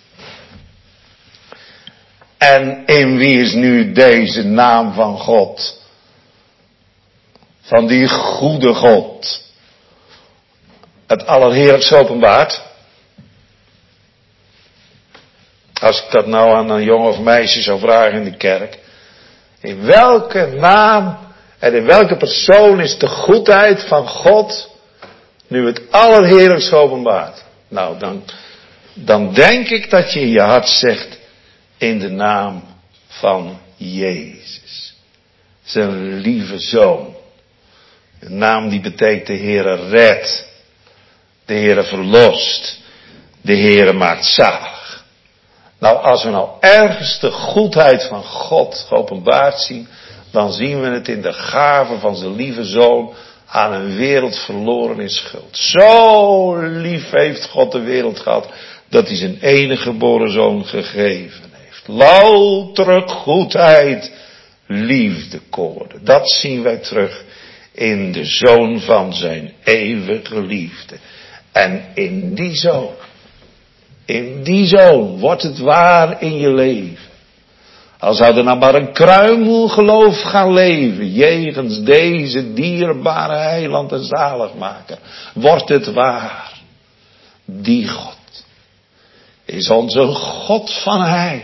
S1: En in wie is nu deze naam van God? Van die goede God. Het allerheerlijkst openbaart. Als ik dat nou aan een jongen of meisje zou vragen in de kerk. In welke naam en in welke persoon is de goedheid van God nu het allerheerlijkst openbaart? Nou, dan, dan denk ik dat je in je hart zegt, in de naam van Jezus. Zijn lieve zoon. Een naam die betekent de Heere redt. De Heere verlost. De Heere maakt zalig. Nou, als we nou ergens de goedheid van God geopenbaard zien, dan zien we het in de gave van zijn lieve zoon aan een wereld verloren in schuld. Zo lief heeft God de wereld gehad, dat hij zijn enige geboren zoon gegeven heeft. Loutere goedheid, liefdekoorden. Dat zien wij terug in de zoon van zijn eeuwige liefde. En in die zoon, in die zoon wordt het waar in je leven. Al zou er nou maar een kruimel geloof gaan leven, jegens deze dierbare heiland en zaligmaker, wordt het waar. Die God is onze God van heil.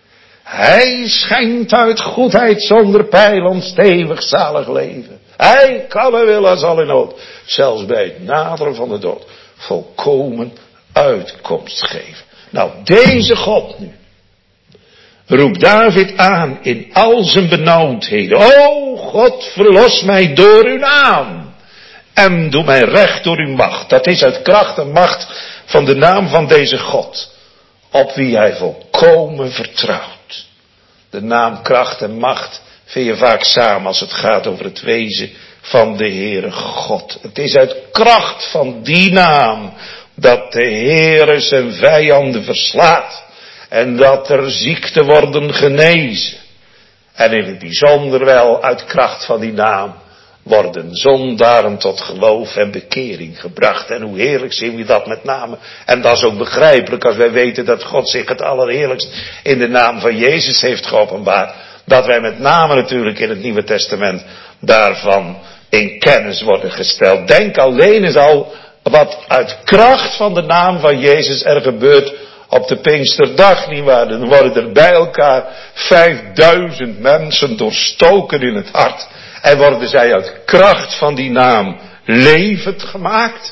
S1: Hij schenkt uit goedheid zonder pijl ons eeuwig zalig leven. Hij kan en wil als al in nood, zelfs bij het naderen van de dood, volkomen uitkomst geven. Nou, deze God nu roept David aan in al zijn benauwdheden. O God, verlos mij door uw naam. En doe mij recht door uw macht. Dat is uit kracht en macht van de naam van deze God. Op wie hij volkomen vertrouwt. De naam kracht en macht vind je vaak samen als het gaat over het wezen van de Heere God. Het is uit kracht van die naam dat de Heere zijn vijanden verslaat. En dat er ziekten worden genezen. En in het bijzonder wel uit kracht van die naam worden zondaren tot geloof en bekering gebracht. En hoe heerlijk zien we dat met name. En dat is ook begrijpelijk als wij weten dat God zich het allerheerlijkst in de naam van Jezus heeft geopenbaard. Dat wij met name natuurlijk in het Nieuwe Testament daarvan in kennis worden gesteld. Denk alleen eens al wat uit kracht van de naam van Jezus er gebeurt op de Pinksterdag, nietwaar? Dan worden er bij elkaar vijfduizend mensen doorstoken in het hart. En worden zij uit kracht van die naam levend gemaakt.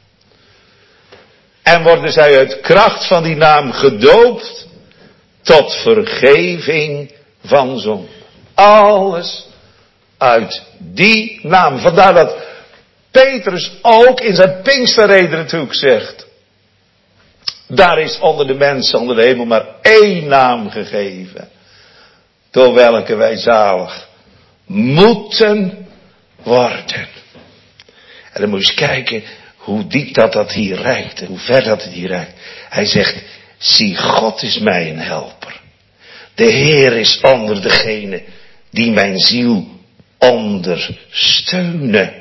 S1: En worden zij uit kracht van die naam gedoopt tot vergeving van zonde. Alles uit die naam. Vandaar dat Petrus ook in zijn Pinksterrede natuurlijk zegt: daar is onder de mensen, onder de hemel, maar één naam gegeven, door welke wij zalig moeten worden. En dan moet je eens kijken hoe diep dat dat hier reikt en hoe ver dat het hier reikt. Hij zegt: zie, God is mij een helper. De Heer is onder degene die mijn ziel ondersteunen.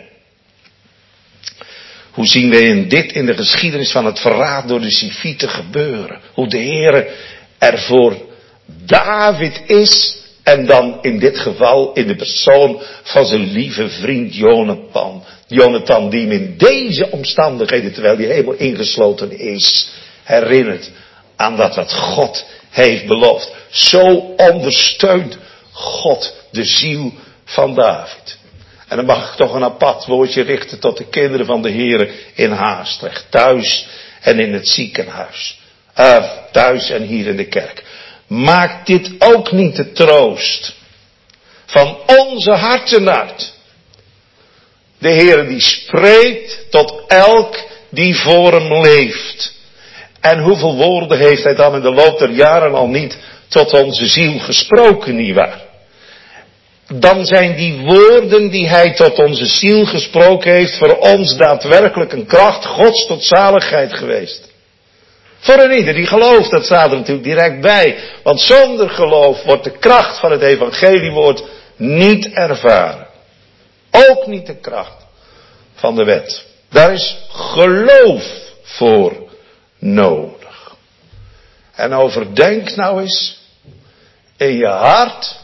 S1: Hoe zien wij in dit in de geschiedenis van het verraad door de Sifieten gebeuren? Hoe de Heer er voor David is. En dan in dit geval in de persoon van zijn lieve vriend Jonathan. Jonathan die hem in deze omstandigheden, terwijl hij helemaal ingesloten is, herinnert aan dat wat God heeft beloofd. Zo ondersteunt God de ziel van David. En dan mag ik toch een apart woordje richten tot de kinderen van de Heere in Haastrecht. Thuis en in het ziekenhuis. Uh, thuis en hier in de kerk. Maak dit ook niet de troost van onze harten uit. De Heere die spreekt tot elk die voor hem leeft. En hoeveel woorden heeft hij dan in de loop der jaren al niet tot onze ziel gesproken, nietwaar? Dan zijn die woorden die hij tot onze ziel gesproken heeft voor ons daadwerkelijk een kracht Gods tot zaligheid geweest. Voor een ieder die gelooft, dat staat er natuurlijk direct bij. Want zonder geloof wordt de kracht van het evangeliewoord niet ervaren. Ook niet de kracht van de wet. Daar is geloof voor nodig. En overdenk nou eens in je hart.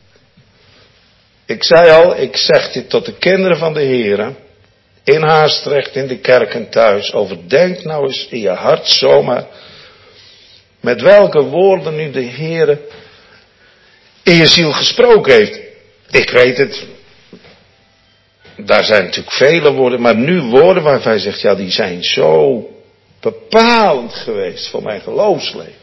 S1: Ik zei al, ik zeg dit tot de kinderen van de Heere. In Haastrecht, in de kerk en thuis. Overdenk nou eens in je hart zomaar. Met welke woorden nu de Heere in je ziel gesproken heeft. Ik weet het. Daar zijn natuurlijk vele woorden. Maar nu woorden waarvan hij zegt, ja die zijn zo bepalend geweest voor mijn geloofsleven.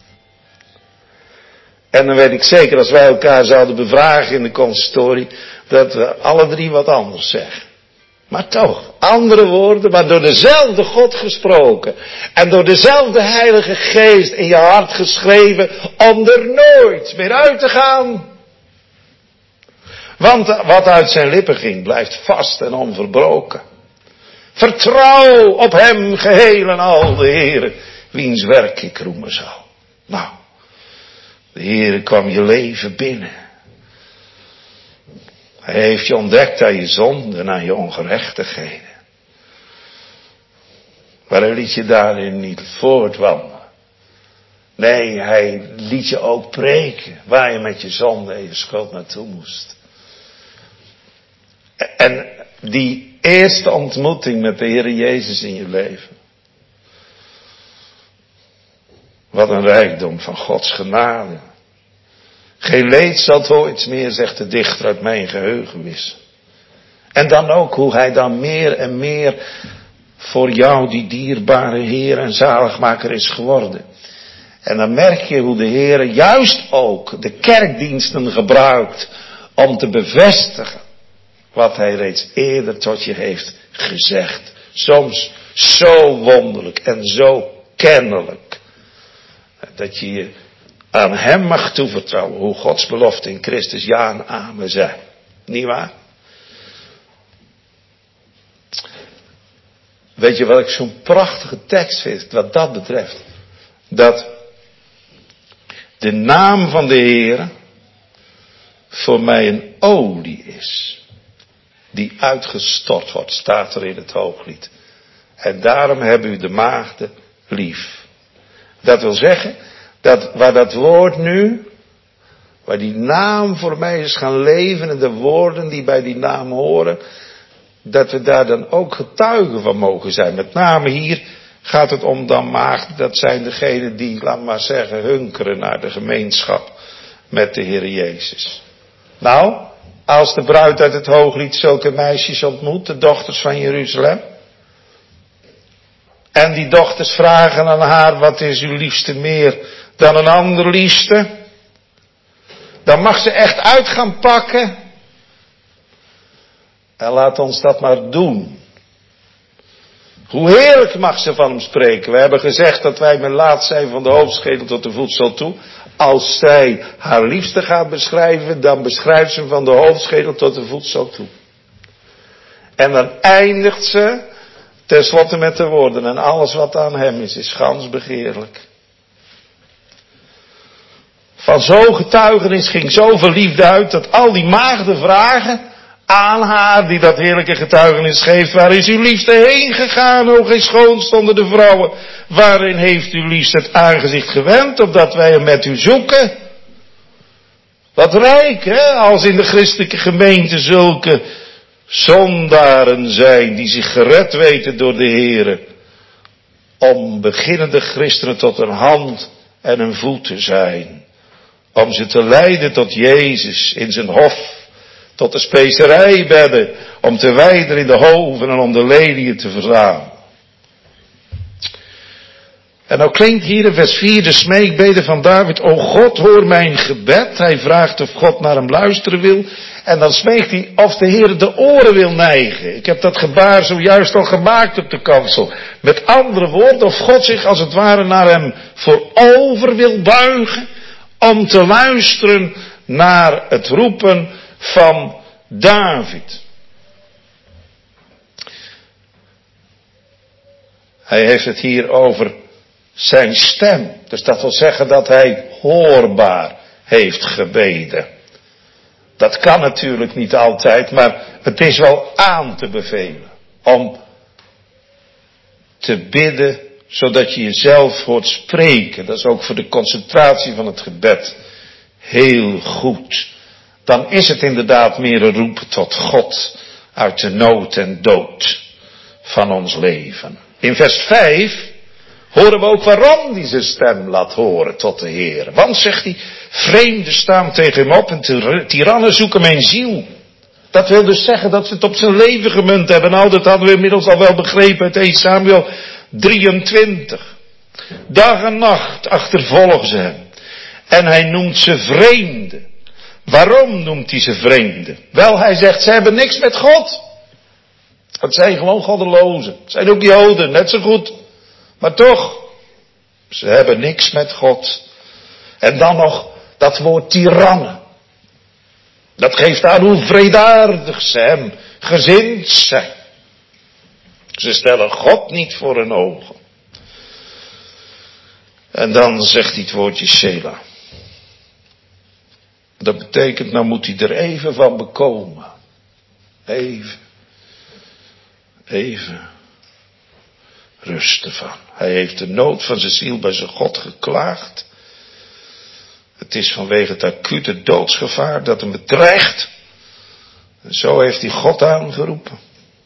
S1: En dan weet ik zeker, als wij elkaar zouden bevragen in de consistorie, dat we alle drie wat anders zeggen. Maar toch, andere woorden, maar door dezelfde God gesproken. En door dezelfde Heilige Geest in je hart geschreven, om er nooit meer uit te gaan. Want wat uit zijn lippen ging, blijft vast en onverbroken. Vertrouw op hem geheel en al, de Heere, wiens werk ik roemen zal. Nou, de Heere kwam je leven binnen. Hij heeft je ontdekt aan je zonden en aan je ongerechtigheden. Maar hij liet je daarin niet voortwandelen. Nee, hij liet je ook preken waar je met je zonde en je schuld naartoe moest. En die eerste ontmoeting met de Heere Jezus in je leven. Wat een rijkdom van Gods genade. Geen leed zal ooit meer, zegt de dichter, uit mijn geheugen wissen. En dan ook hoe hij dan meer en meer voor jou die dierbare Heer en zaligmaker is geworden. En dan merk je hoe de Heer juist ook de kerkdiensten gebruikt om te bevestigen wat hij reeds eerder tot je heeft gezegd. Soms zo wonderlijk en zo kennelijk. Dat je je aan hem mag toevertrouwen hoe Gods belofte in Christus ja en amen zijn. Niet waar? Weet je wat ik zo'n prachtige tekst vind, wat dat betreft? Dat de naam van de Heer voor mij een olie is. Die uitgestort wordt, staat er in het Hooglied. En daarom hebben u de maagden lief. Dat wil zeggen, dat waar dat woord nu, waar die naam voor mij is gaan leven en de woorden die bij die naam horen, dat we daar dan ook getuigen van mogen zijn. Met name hier gaat het om dan maagden, dat zijn degenen die, laat maar zeggen, hunkeren naar de gemeenschap met de Heer Jezus. Nou, als de bruid uit het Hooglied zulke meisjes ontmoet, de dochters van Jeruzalem. En die dochters vragen aan haar, wat is uw liefste meer dan een ander liefste? Dan mag ze echt uit gaan pakken. En laat ons dat maar doen. Hoe heerlijk mag ze van hem spreken. We hebben gezegd dat wij met laat zijn van de hoofdschedel tot de voedsel toe. Als zij haar liefste gaat beschrijven, dan beschrijft ze hem van de hoofdschedel tot de voedsel toe. En dan eindigt ze tenslotte met de woorden, en alles wat aan hem is, is gans begeerlijk. Van zo'n getuigenis ging zoveel liefde uit, dat al die maagden vragen aan haar, die dat heerlijke getuigenis geeft, waar is uw liefste heen gegaan, o gij schoonste onder de vrouwen? Waarin heeft uw liefste het aangezicht gewend, opdat wij hem met u zoeken? Wat rijk, hè, als in de christelijke gemeente zulke zondaren zijn, die zich gered weten door de Heere, om beginnende christenen tot een hand en een voet te zijn, om ze te leiden tot Jezus in zijn hof, tot de specerijbedden, om te weideren in de hoven en om de leliën te verzamelen. En nou klinkt hier in vers vier de smeekbede van David, o God, hoor mijn gebed. Hij vraagt of God naar hem luisteren wil. En dan smeekt hij of de Heer de oren wil neigen. Ik heb dat gebaar zojuist al gemaakt op de kansel. Met andere woorden, of God zich als het ware naar hem voorover wil buigen, om te luisteren naar het roepen van David. Hij heeft het hier over zijn stem. Dus dat wil zeggen dat hij hoorbaar heeft gebeden. Dat kan natuurlijk niet altijd, maar het is wel aan te bevelen om te bidden zodat je jezelf hoort spreken. Dat is ook voor de concentratie van het gebed heel goed. Dan is het inderdaad meer een roep tot God uit de nood en dood van ons leven. In vers vijf horen we ook waarom hij zijn stem laat horen tot de Heer. Want, zegt hij, vreemden staan tegen hem op en tirannen zoeken mijn ziel. Dat wil dus zeggen dat ze het op zijn leven gemunt hebben. Nou, dat hadden we inmiddels al wel begrepen uit eerste Samuel drieëntwintig. Dag en nacht achtervolgen ze hem. En hij noemt ze vreemden. Waarom noemt hij ze vreemden? Wel, hij zegt, ze hebben niks met God. Het zijn gewoon goddelozen. Het zijn ook Joden, net zo goed. Maar toch, ze hebben niks met God. En dan nog dat woord tirannen. Dat geeft aan hoe vredaardig ze hem gezind zijn. Ze stellen God niet voor hun ogen. En dan zegt hij het woordje Sela. Dat betekent, nou moet hij er even van bekomen. Even. Even. Rusten van. Hij heeft de nood van zijn ziel bij zijn God geklaagd. Het is vanwege het acute doodsgevaar dat hem bedreigt. En zo heeft hij God aangeroepen.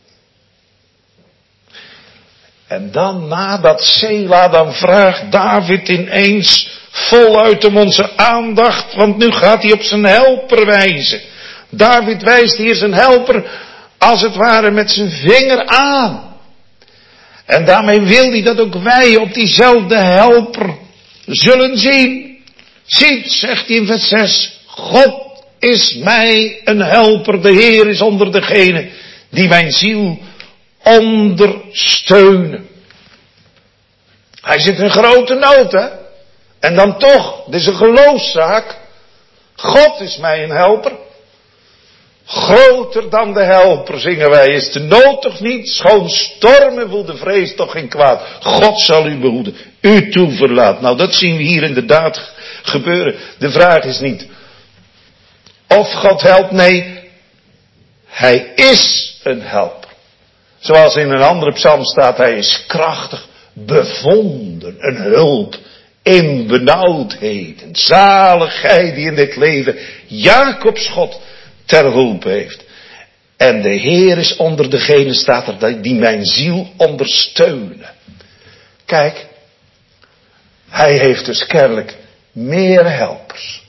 S1: En dan nadat Sela, dan vraagt David ineens voluit om onze aandacht, want nu gaat hij op zijn helper wijzen. David wijst hier zijn helper als het ware met zijn vinger aan. En daarmee wil hij dat ook wij op diezelfde helper zullen zien. Ziet, zegt hij in vers zes, God is mij een helper, de Heer is onder degenen die mijn ziel ondersteunen. Hij zit in grote nood, hè. En dan toch, dit is een geloofszaak. God is mij een helper. Groter dan de helper, zingen wij, is de nood toch niet? Schoon stormen voelt de vrees toch geen kwaad. God zal u behoeden, u toeverlaat. Nou, dat zien we hier inderdaad gebeuren. De vraag is niet of God helpt, nee, hij is een helper. Zoals in een andere psalm staat, hij is krachtig, bevonden, een hulp in benauwdheden. Zalig gij die in dit leven Jacobs God ter hulp heeft. En de Heer is onder degenen, staat er, die mijn ziel ondersteunen. Kijk, hij heeft dus kennelijk meer helpers.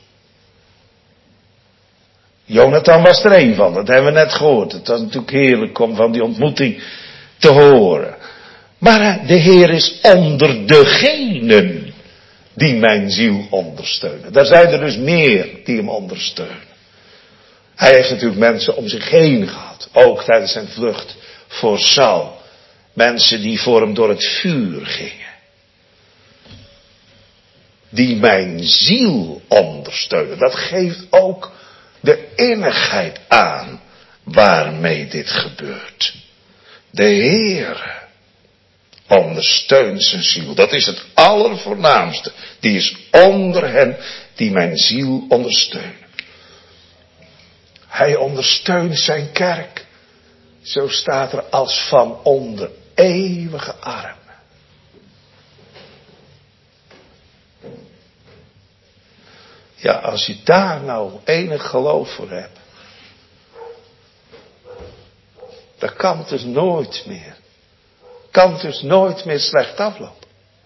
S1: Jonathan was er een van, dat hebben we net gehoord. Het was natuurlijk heerlijk om van die ontmoeting te horen. Maar de Heer is onder degenen die mijn ziel ondersteunen. Daar zijn er dus meer die hem ondersteunen. Hij heeft natuurlijk mensen om zich heen gehad. Ook tijdens zijn vlucht voor Saul. Mensen die voor hem door het vuur gingen. Die mijn ziel ondersteunen. Dat geeft ook de innigheid aan waarmee dit gebeurt. De Heere ondersteunt zijn ziel. Dat is het allervoornaamste. Die is onder hen die mijn ziel ondersteunen. Hij ondersteunt zijn kerk. Zo staat er als van onder eeuwige armen. Ja, als je daar nou enig geloof voor hebt. Dan kan het dus nooit meer. Kan het dus nooit meer slecht aflopen.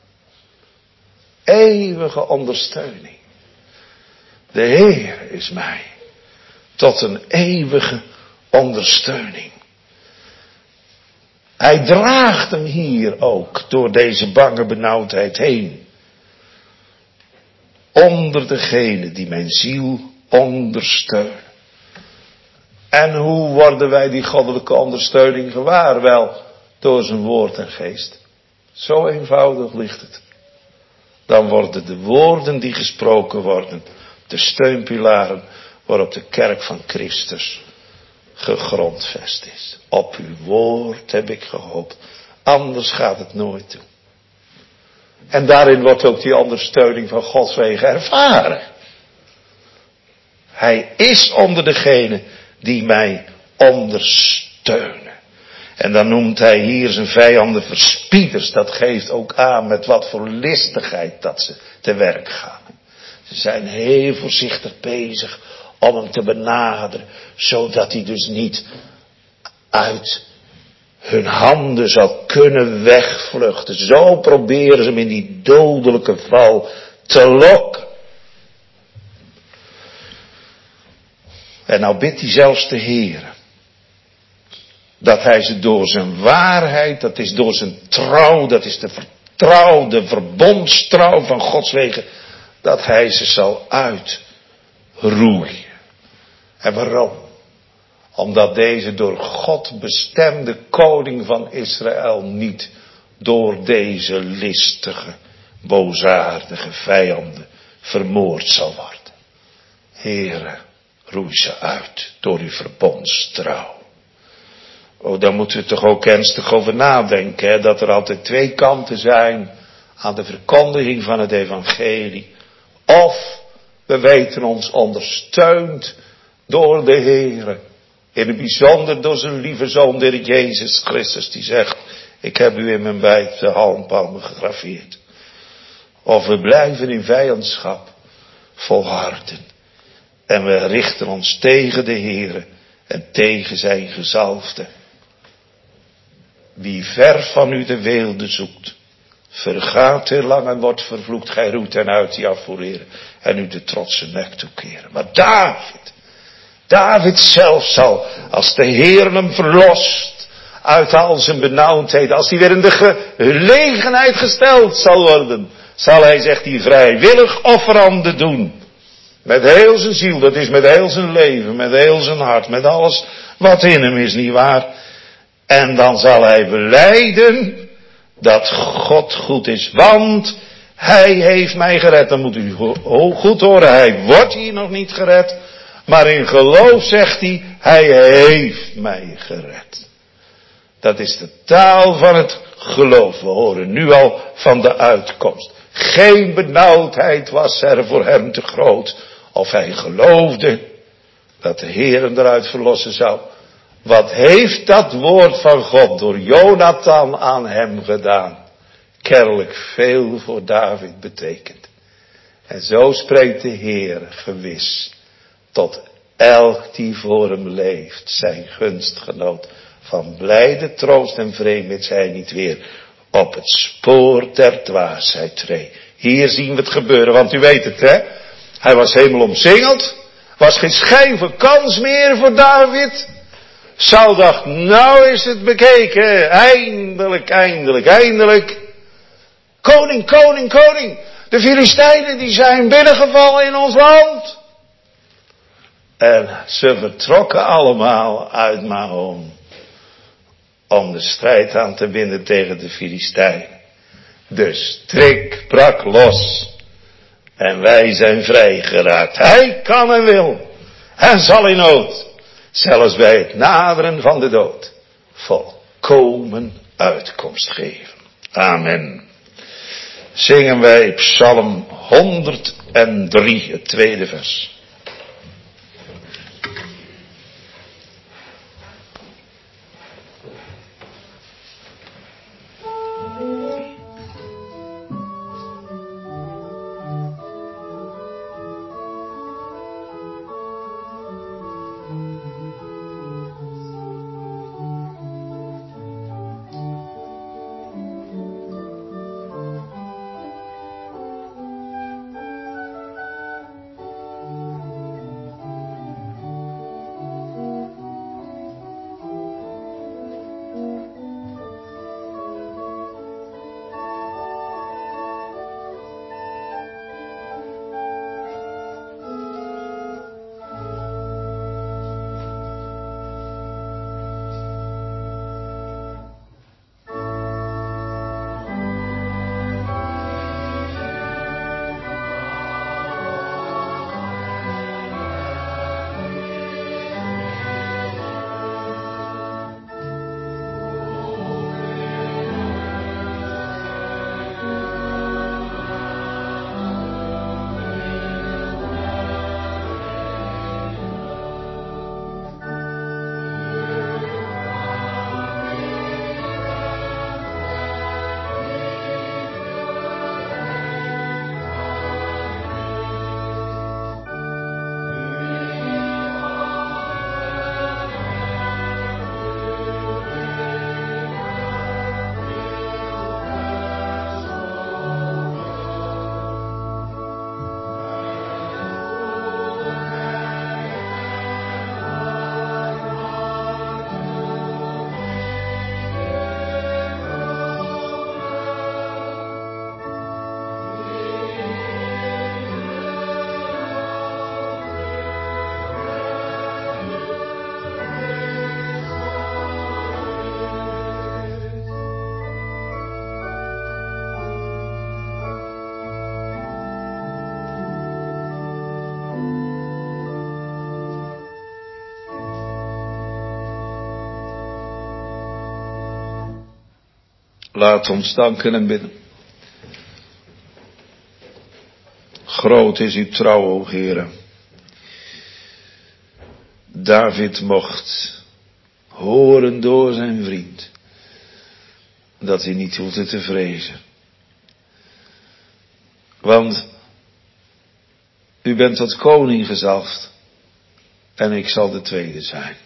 S1: Eeuwige ondersteuning. De Heer is mij tot een eeuwige ondersteuning. Hij draagt hem hier ook door deze bange benauwdheid heen. Onder degene die mijn ziel ondersteunen. En hoe worden wij die goddelijke ondersteuning gewaar? Wel, door zijn woord en geest. Zo eenvoudig ligt het. Dan worden de woorden die gesproken worden de steunpilaren waarop de kerk van Christus gegrondvest is. Op uw woord heb ik gehoopt. Anders gaat het nooit toe. En daarin wordt ook die ondersteuning van Gods wegen ervaren. Hij is onder degenen die mij ondersteunen. En dan noemt hij hier zijn vijanden verspieders. Dat geeft ook aan met wat voor listigheid dat ze te werk gaan. Ze zijn heel voorzichtig bezig om hem te benaderen. Zodat hij dus niet uit hun handen zal kunnen wegvluchten. Zo proberen ze hem in die dodelijke val te lokken. En nou bidt hij zelfs de Heer. Dat hij ze door zijn waarheid, dat is door zijn trouw, dat is de vertrouwde verbondstrouw van Gods wegen. Dat hij ze zal uitroeien. En waarom? Omdat deze door God bestemde koning van Israël niet door deze listige, boosaardige vijanden vermoord zal worden. Heere, roei ze uit door uw verbondstrouw. Oh, daar moeten we toch ook ernstig over nadenken, hè? Dat er altijd twee kanten zijn aan de verkondiging van het evangelie. Of we weten ons ondersteund door de Heere. In het bijzonder door zijn lieve zoon, de Heer Jezus Christus, die zegt, ik heb u in mijn beide handpalmen gegraveerd. Of we blijven in vijandschap volharden. En we richten ons tegen de Heere en tegen zijn gezalfde. Wie ver van u de weelde zoekt, vergaat heel lang en wordt vervloekt. Gij roet hen uit die afvoeren en u de trotse nek toekeren. Maar David, David zelf zal, als de Heer hem verlost uit al zijn benauwdheid, als hij weer in de gelegenheid gesteld zal worden, zal hij, zegt hij, vrijwillig offeranden doen. Met heel zijn ziel, dat is met heel zijn leven, met heel zijn hart, met alles wat in hem is, nietwaar? En dan zal hij belijden dat God goed is, want hij heeft mij gered. Dan moet u goed horen, hij wordt hier nog niet gered, maar in geloof zegt hij, hij heeft mij gered. Dat is de taal van het geloof. We horen nu al van de uitkomst. Geen benauwdheid was er voor hem te groot. Of hij geloofde dat de Heer hem eruit verlossen zou. Wat heeft dat woord van God door Jonathan aan hem gedaan? Kennelijk veel voor David betekent. En zo spreekt de Heer gewis tot elk die voor hem leeft, zijn gunstgenoot. Van blijde troost en vreemd hij niet weer op het spoor der dwaasheid treedt. Hier zien we het gebeuren, want u weet het, hè. Hij was helemaal omsingeld. Was geen schijn van kans meer voor David. Saul dacht, nou is het bekeken. Eindelijk, eindelijk, eindelijk. Koning, koning, koning. De Filistijnen die zijn binnengevallen in ons land. En ze vertrokken allemaal uit Maon. Om de strijd aan te binden tegen de Filistijnen. De strik brak los. En wij zijn vrijgeraakt. Hij kan en wil. En zal in nood. Zelfs bij het naderen van de dood. Volkomen uitkomst geven. Amen. Zingen wij Psalm honderddrie, het tweede vers. Laat ons danken en bidden. Groot is uw trouw, o Heere. David mocht horen door zijn vriend dat hij niet hoefde te vrezen. Want u bent tot koning gezalfd en ik zal de tweede zijn.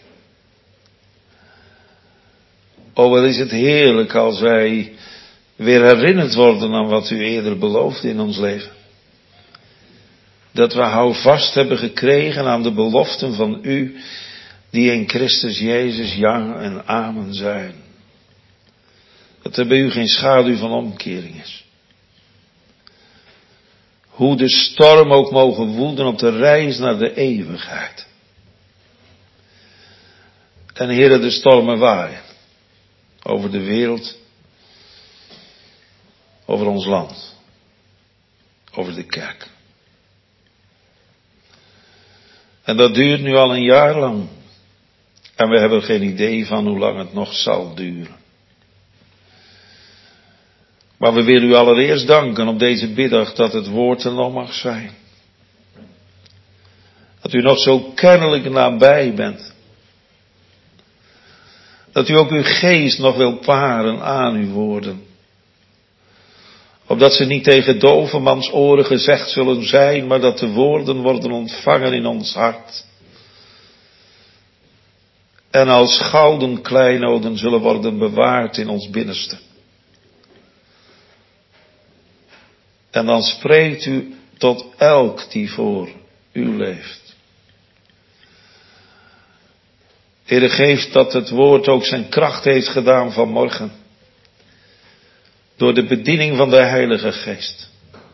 S1: O, wat is het heerlijk als wij weer herinnerd worden aan wat u eerder beloofde in ons leven. Dat we houvast hebben gekregen aan de beloften van u, die in Christus Jezus ja en amen zijn. Dat er bij u geen schaduw van omkering is. Hoe de storm ook mogen woeden op de reis naar de eeuwigheid. En Heere, de stormen waaien. Over de wereld. Over ons land. Over de kerk. En dat duurt nu al een jaar lang. En we hebben geen idee van hoe lang het nog zal duren. Maar we willen u allereerst danken op deze middag dat het woord er nog mag zijn. Dat u nog zo kennelijk nabij bent. Dat u ook uw geest nog wil paren aan uw woorden. Opdat ze niet tegen dovenmans oren gezegd zullen zijn, maar dat de woorden worden ontvangen in ons hart. En als gouden kleinoden zullen worden bewaard in ons binnenste. En dan spreekt u tot elk die voor u leeft. Heere, geef dat het woord ook zijn kracht heeft gedaan vanmorgen. Door de bediening van de Heilige Geest.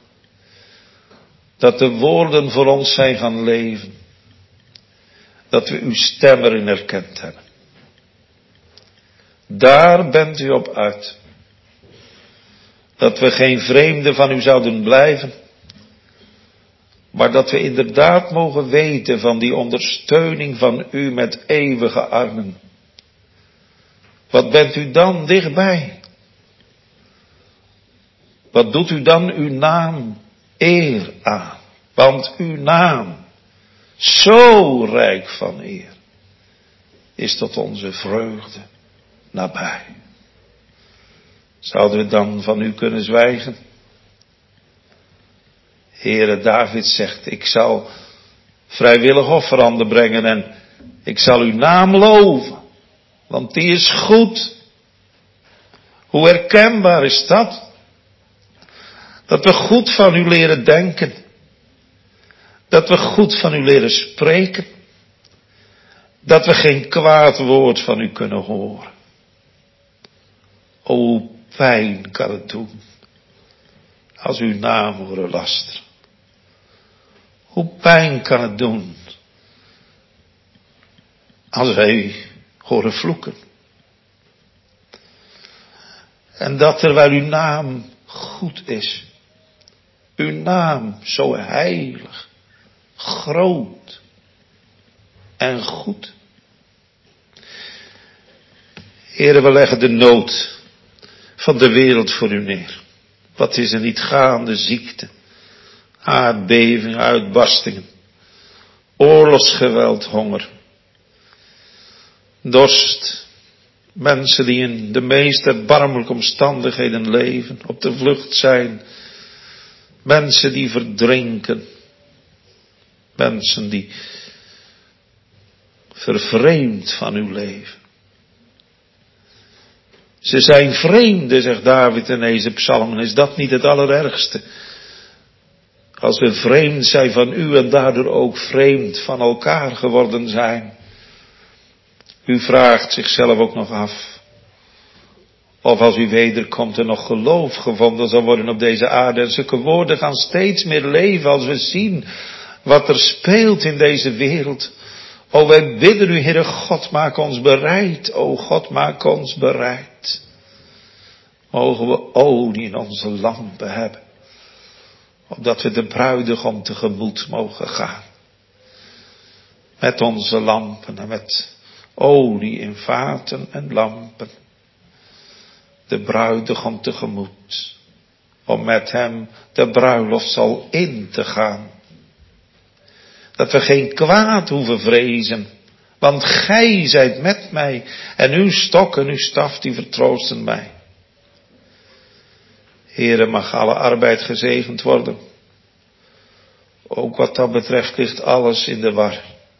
S1: Dat de woorden voor ons zijn gaan leven. Dat we uw stem erin herkend hebben. Daar bent u op uit. Dat we geen vreemden van u zouden blijven. Maar dat we inderdaad mogen weten van die ondersteuning van u met eeuwige armen. Wat bent u dan dichtbij? Wat doet u dan uw naam eer aan? Want uw naam, zo rijk van eer, is tot onze vreugde nabij. Zouden we dan van u kunnen zwijgen? Heere, David zegt, ik zal vrijwillig offeranden brengen en ik zal uw naam loven, want die is goed. Hoe herkenbaar is dat? Dat we goed van u leren denken. Dat we goed van u leren spreken. Dat we geen kwaad woord van u kunnen horen. O, pijn kan het doen. Als uw naam horen lasteren. Hoe pijn kan het doen. Als wij horen vloeken. En dat terwijl uw naam goed is. Uw naam zo heilig, groot en goed. Heere, we leggen de nood van de wereld voor u neer. Wat is er niet gaande? Ziekte, aardbevingen, uitbarstingen, oorlogsgeweld, honger, dorst. Mensen die in de meest erbarmelijke omstandigheden leven, op de vlucht zijn. Mensen die verdrinken. Mensen die vervreemd van uw leven. Ze zijn vreemden, zegt David in deze psalmen. Is dat niet het allerergste? Als we vreemd zijn van u en daardoor ook vreemd van elkaar geworden zijn. U vraagt zichzelf ook nog af. Of als u wederkomt er nog geloof gevonden zal worden op deze aarde. En zulke woorden gaan steeds meer leven als we zien wat er speelt in deze wereld. O, wij bidden u, Heere God, maak ons bereid. O God, maak ons bereid. Mogen we olie in onze lampen hebben. Opdat we de bruidegom tegemoet mogen gaan. Met onze lampen en met olie in vaten en lampen. de bruidegom tegemoet, om met hem de bruiloftszaal in te gaan. Dat we geen kwaad hoeven vrezen, want gij zijt met mij en uw stok en uw staf die vertroosten mij. Heere, mag alle arbeid gezegend worden. Ook wat dat betreft ligt alles in de war.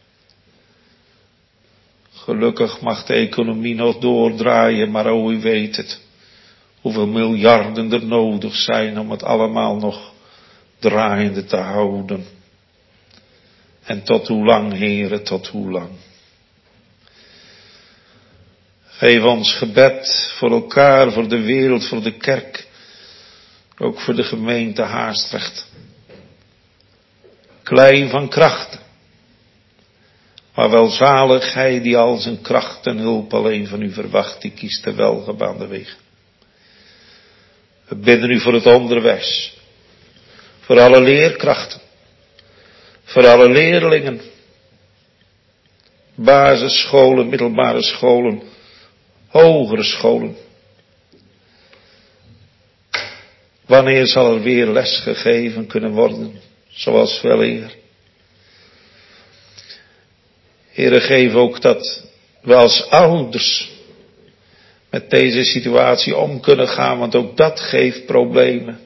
S1: Gelukkig mag de economie nog doordraaien, maar o, u weet het. Hoeveel miljarden er nodig zijn om het allemaal nog draaiende te houden. En tot hoe lang, Heere, tot hoe lang. Geef ons gebed voor elkaar, voor de wereld, voor de kerk. Ook voor de gemeente Haastrecht. Klein van krachten. Maar welzalig hij die al zijn kracht en hulp alleen van u verwacht. Die kiest de welgebaande weg. We bidden u voor het onderwijs. Voor alle leerkrachten. Voor alle leerlingen. Basisscholen, middelbare scholen. Hogere scholen. Wanneer zal er weer les gegeven kunnen worden, zoals weleer? Heere, geef ook dat we als ouders met deze situatie om kunnen gaan, want ook dat geeft problemen.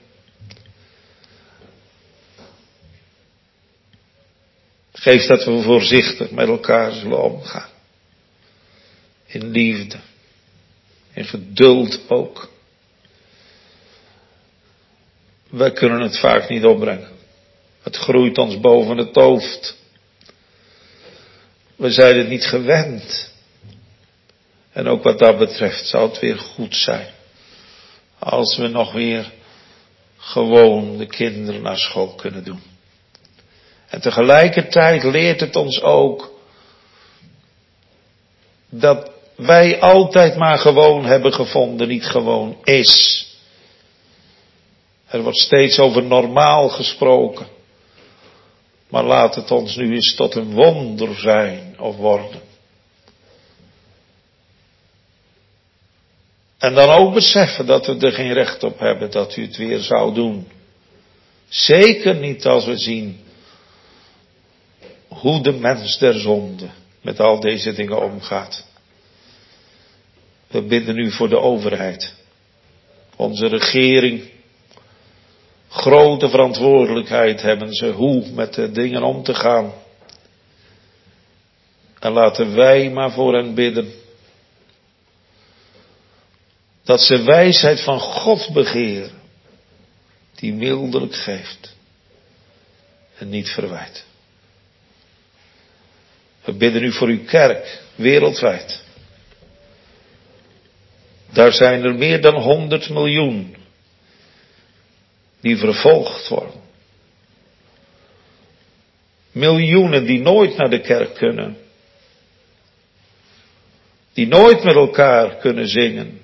S1: Geef dat we voorzichtig met elkaar zullen omgaan. In liefde, in geduld ook. Wij kunnen het vaak niet opbrengen. Het groeit ons boven het hoofd. We zijn het niet gewend. En ook wat dat betreft zou het weer goed zijn. Als we nog weer gewoon de kinderen naar school kunnen doen. En tegelijkertijd leert het ons ook dat wij altijd maar gewoon hebben gevonden, niet gewoon is. Er wordt steeds over normaal gesproken. Maar laat het ons nu eens tot een wonder zijn of worden. En dan ook beseffen dat we er geen recht op hebben dat u het weer zou doen. Zeker niet als we zien hoe de mens der zonde met al deze dingen omgaat. We bidden u voor de overheid. Onze regering. Grote verantwoordelijkheid hebben ze hoe met de dingen om te gaan. En laten wij maar voor hen bidden. Dat ze wijsheid van God begeren. Die mildelijk geeft. En niet verwijt. We bidden u voor uw kerk. Wereldwijd. Daar zijn er meer dan honderd miljoen. Die vervolgd worden. Miljoenen die nooit naar de kerk kunnen. Die nooit met elkaar kunnen zingen.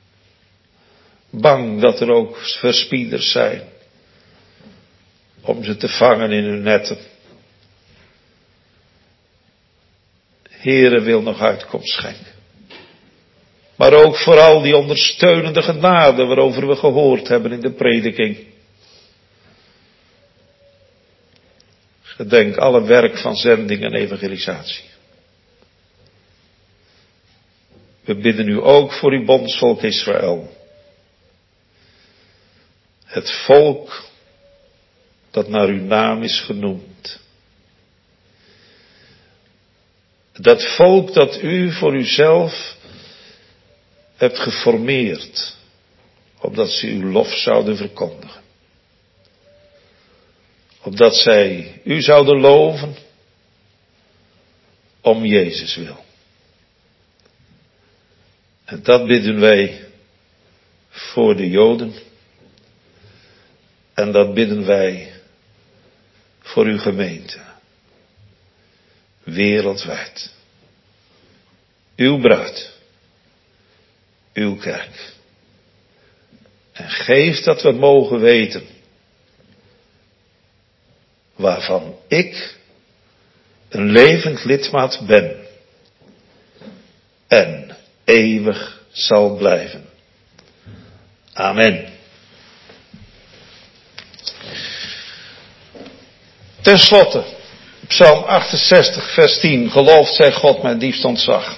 S1: Bang dat er ook verspieders zijn. Om ze te vangen in hun netten. Heere, wil nog uitkomst schenken. Maar ook vooral die ondersteunende genade waarover we gehoord hebben in de prediking. Gedenk alle werk van zending en evangelisatie. We bidden u ook voor uw bondsvolk Israël. Het volk dat naar uw naam is genoemd. Dat volk dat u voor uzelf hebt geformeerd. Opdat ze uw lof zouden verkondigen. Opdat zij u zouden loven. Om Jezus wil. En dat bidden wij voor de Joden. En dat bidden wij voor uw gemeente. Wereldwijd. Uw bruid. Uw kerk. En geef dat we mogen weten. Waarvan ik een levend lidmaat ben. En eeuwig zal blijven. Amen. Ten slotte, Psalm achtenzestig, vers tien. Geloofd zij God, mijn diefst ontzag.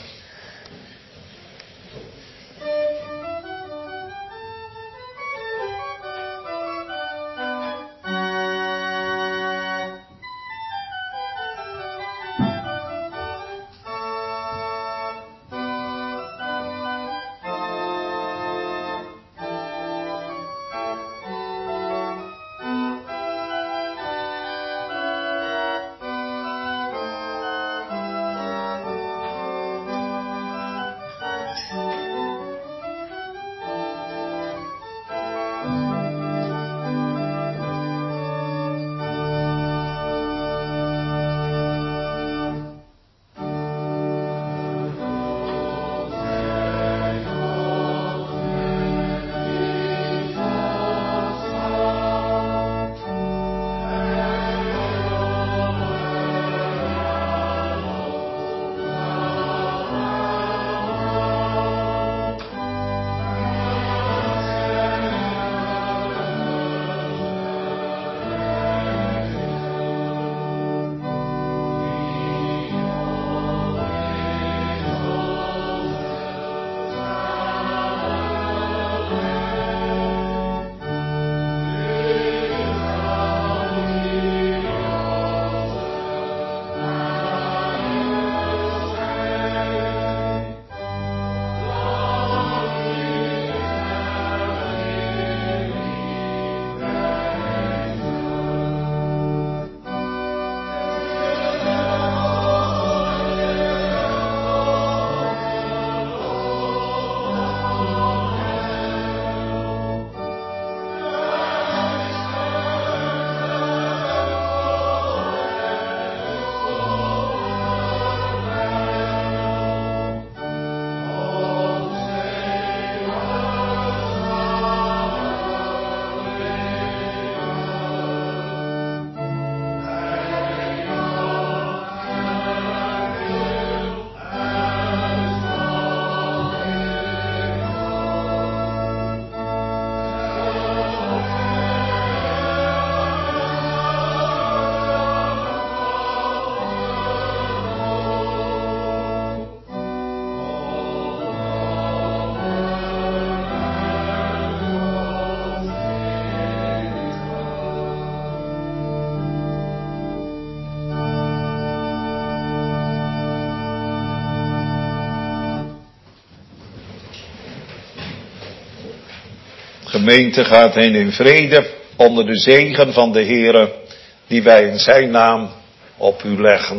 S1: Gemeente gaat heen in vrede onder de zegen van de Heere die wij in zijn naam op u leggen.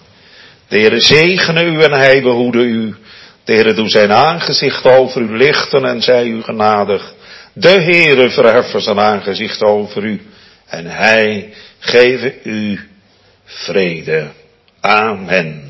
S1: De Heere zegene u en hij behoede u. De Heere doe zijn aangezicht over u lichten en zij u genadig. De Heere verheffen zijn aangezicht over u en hij geven u vrede. Amen.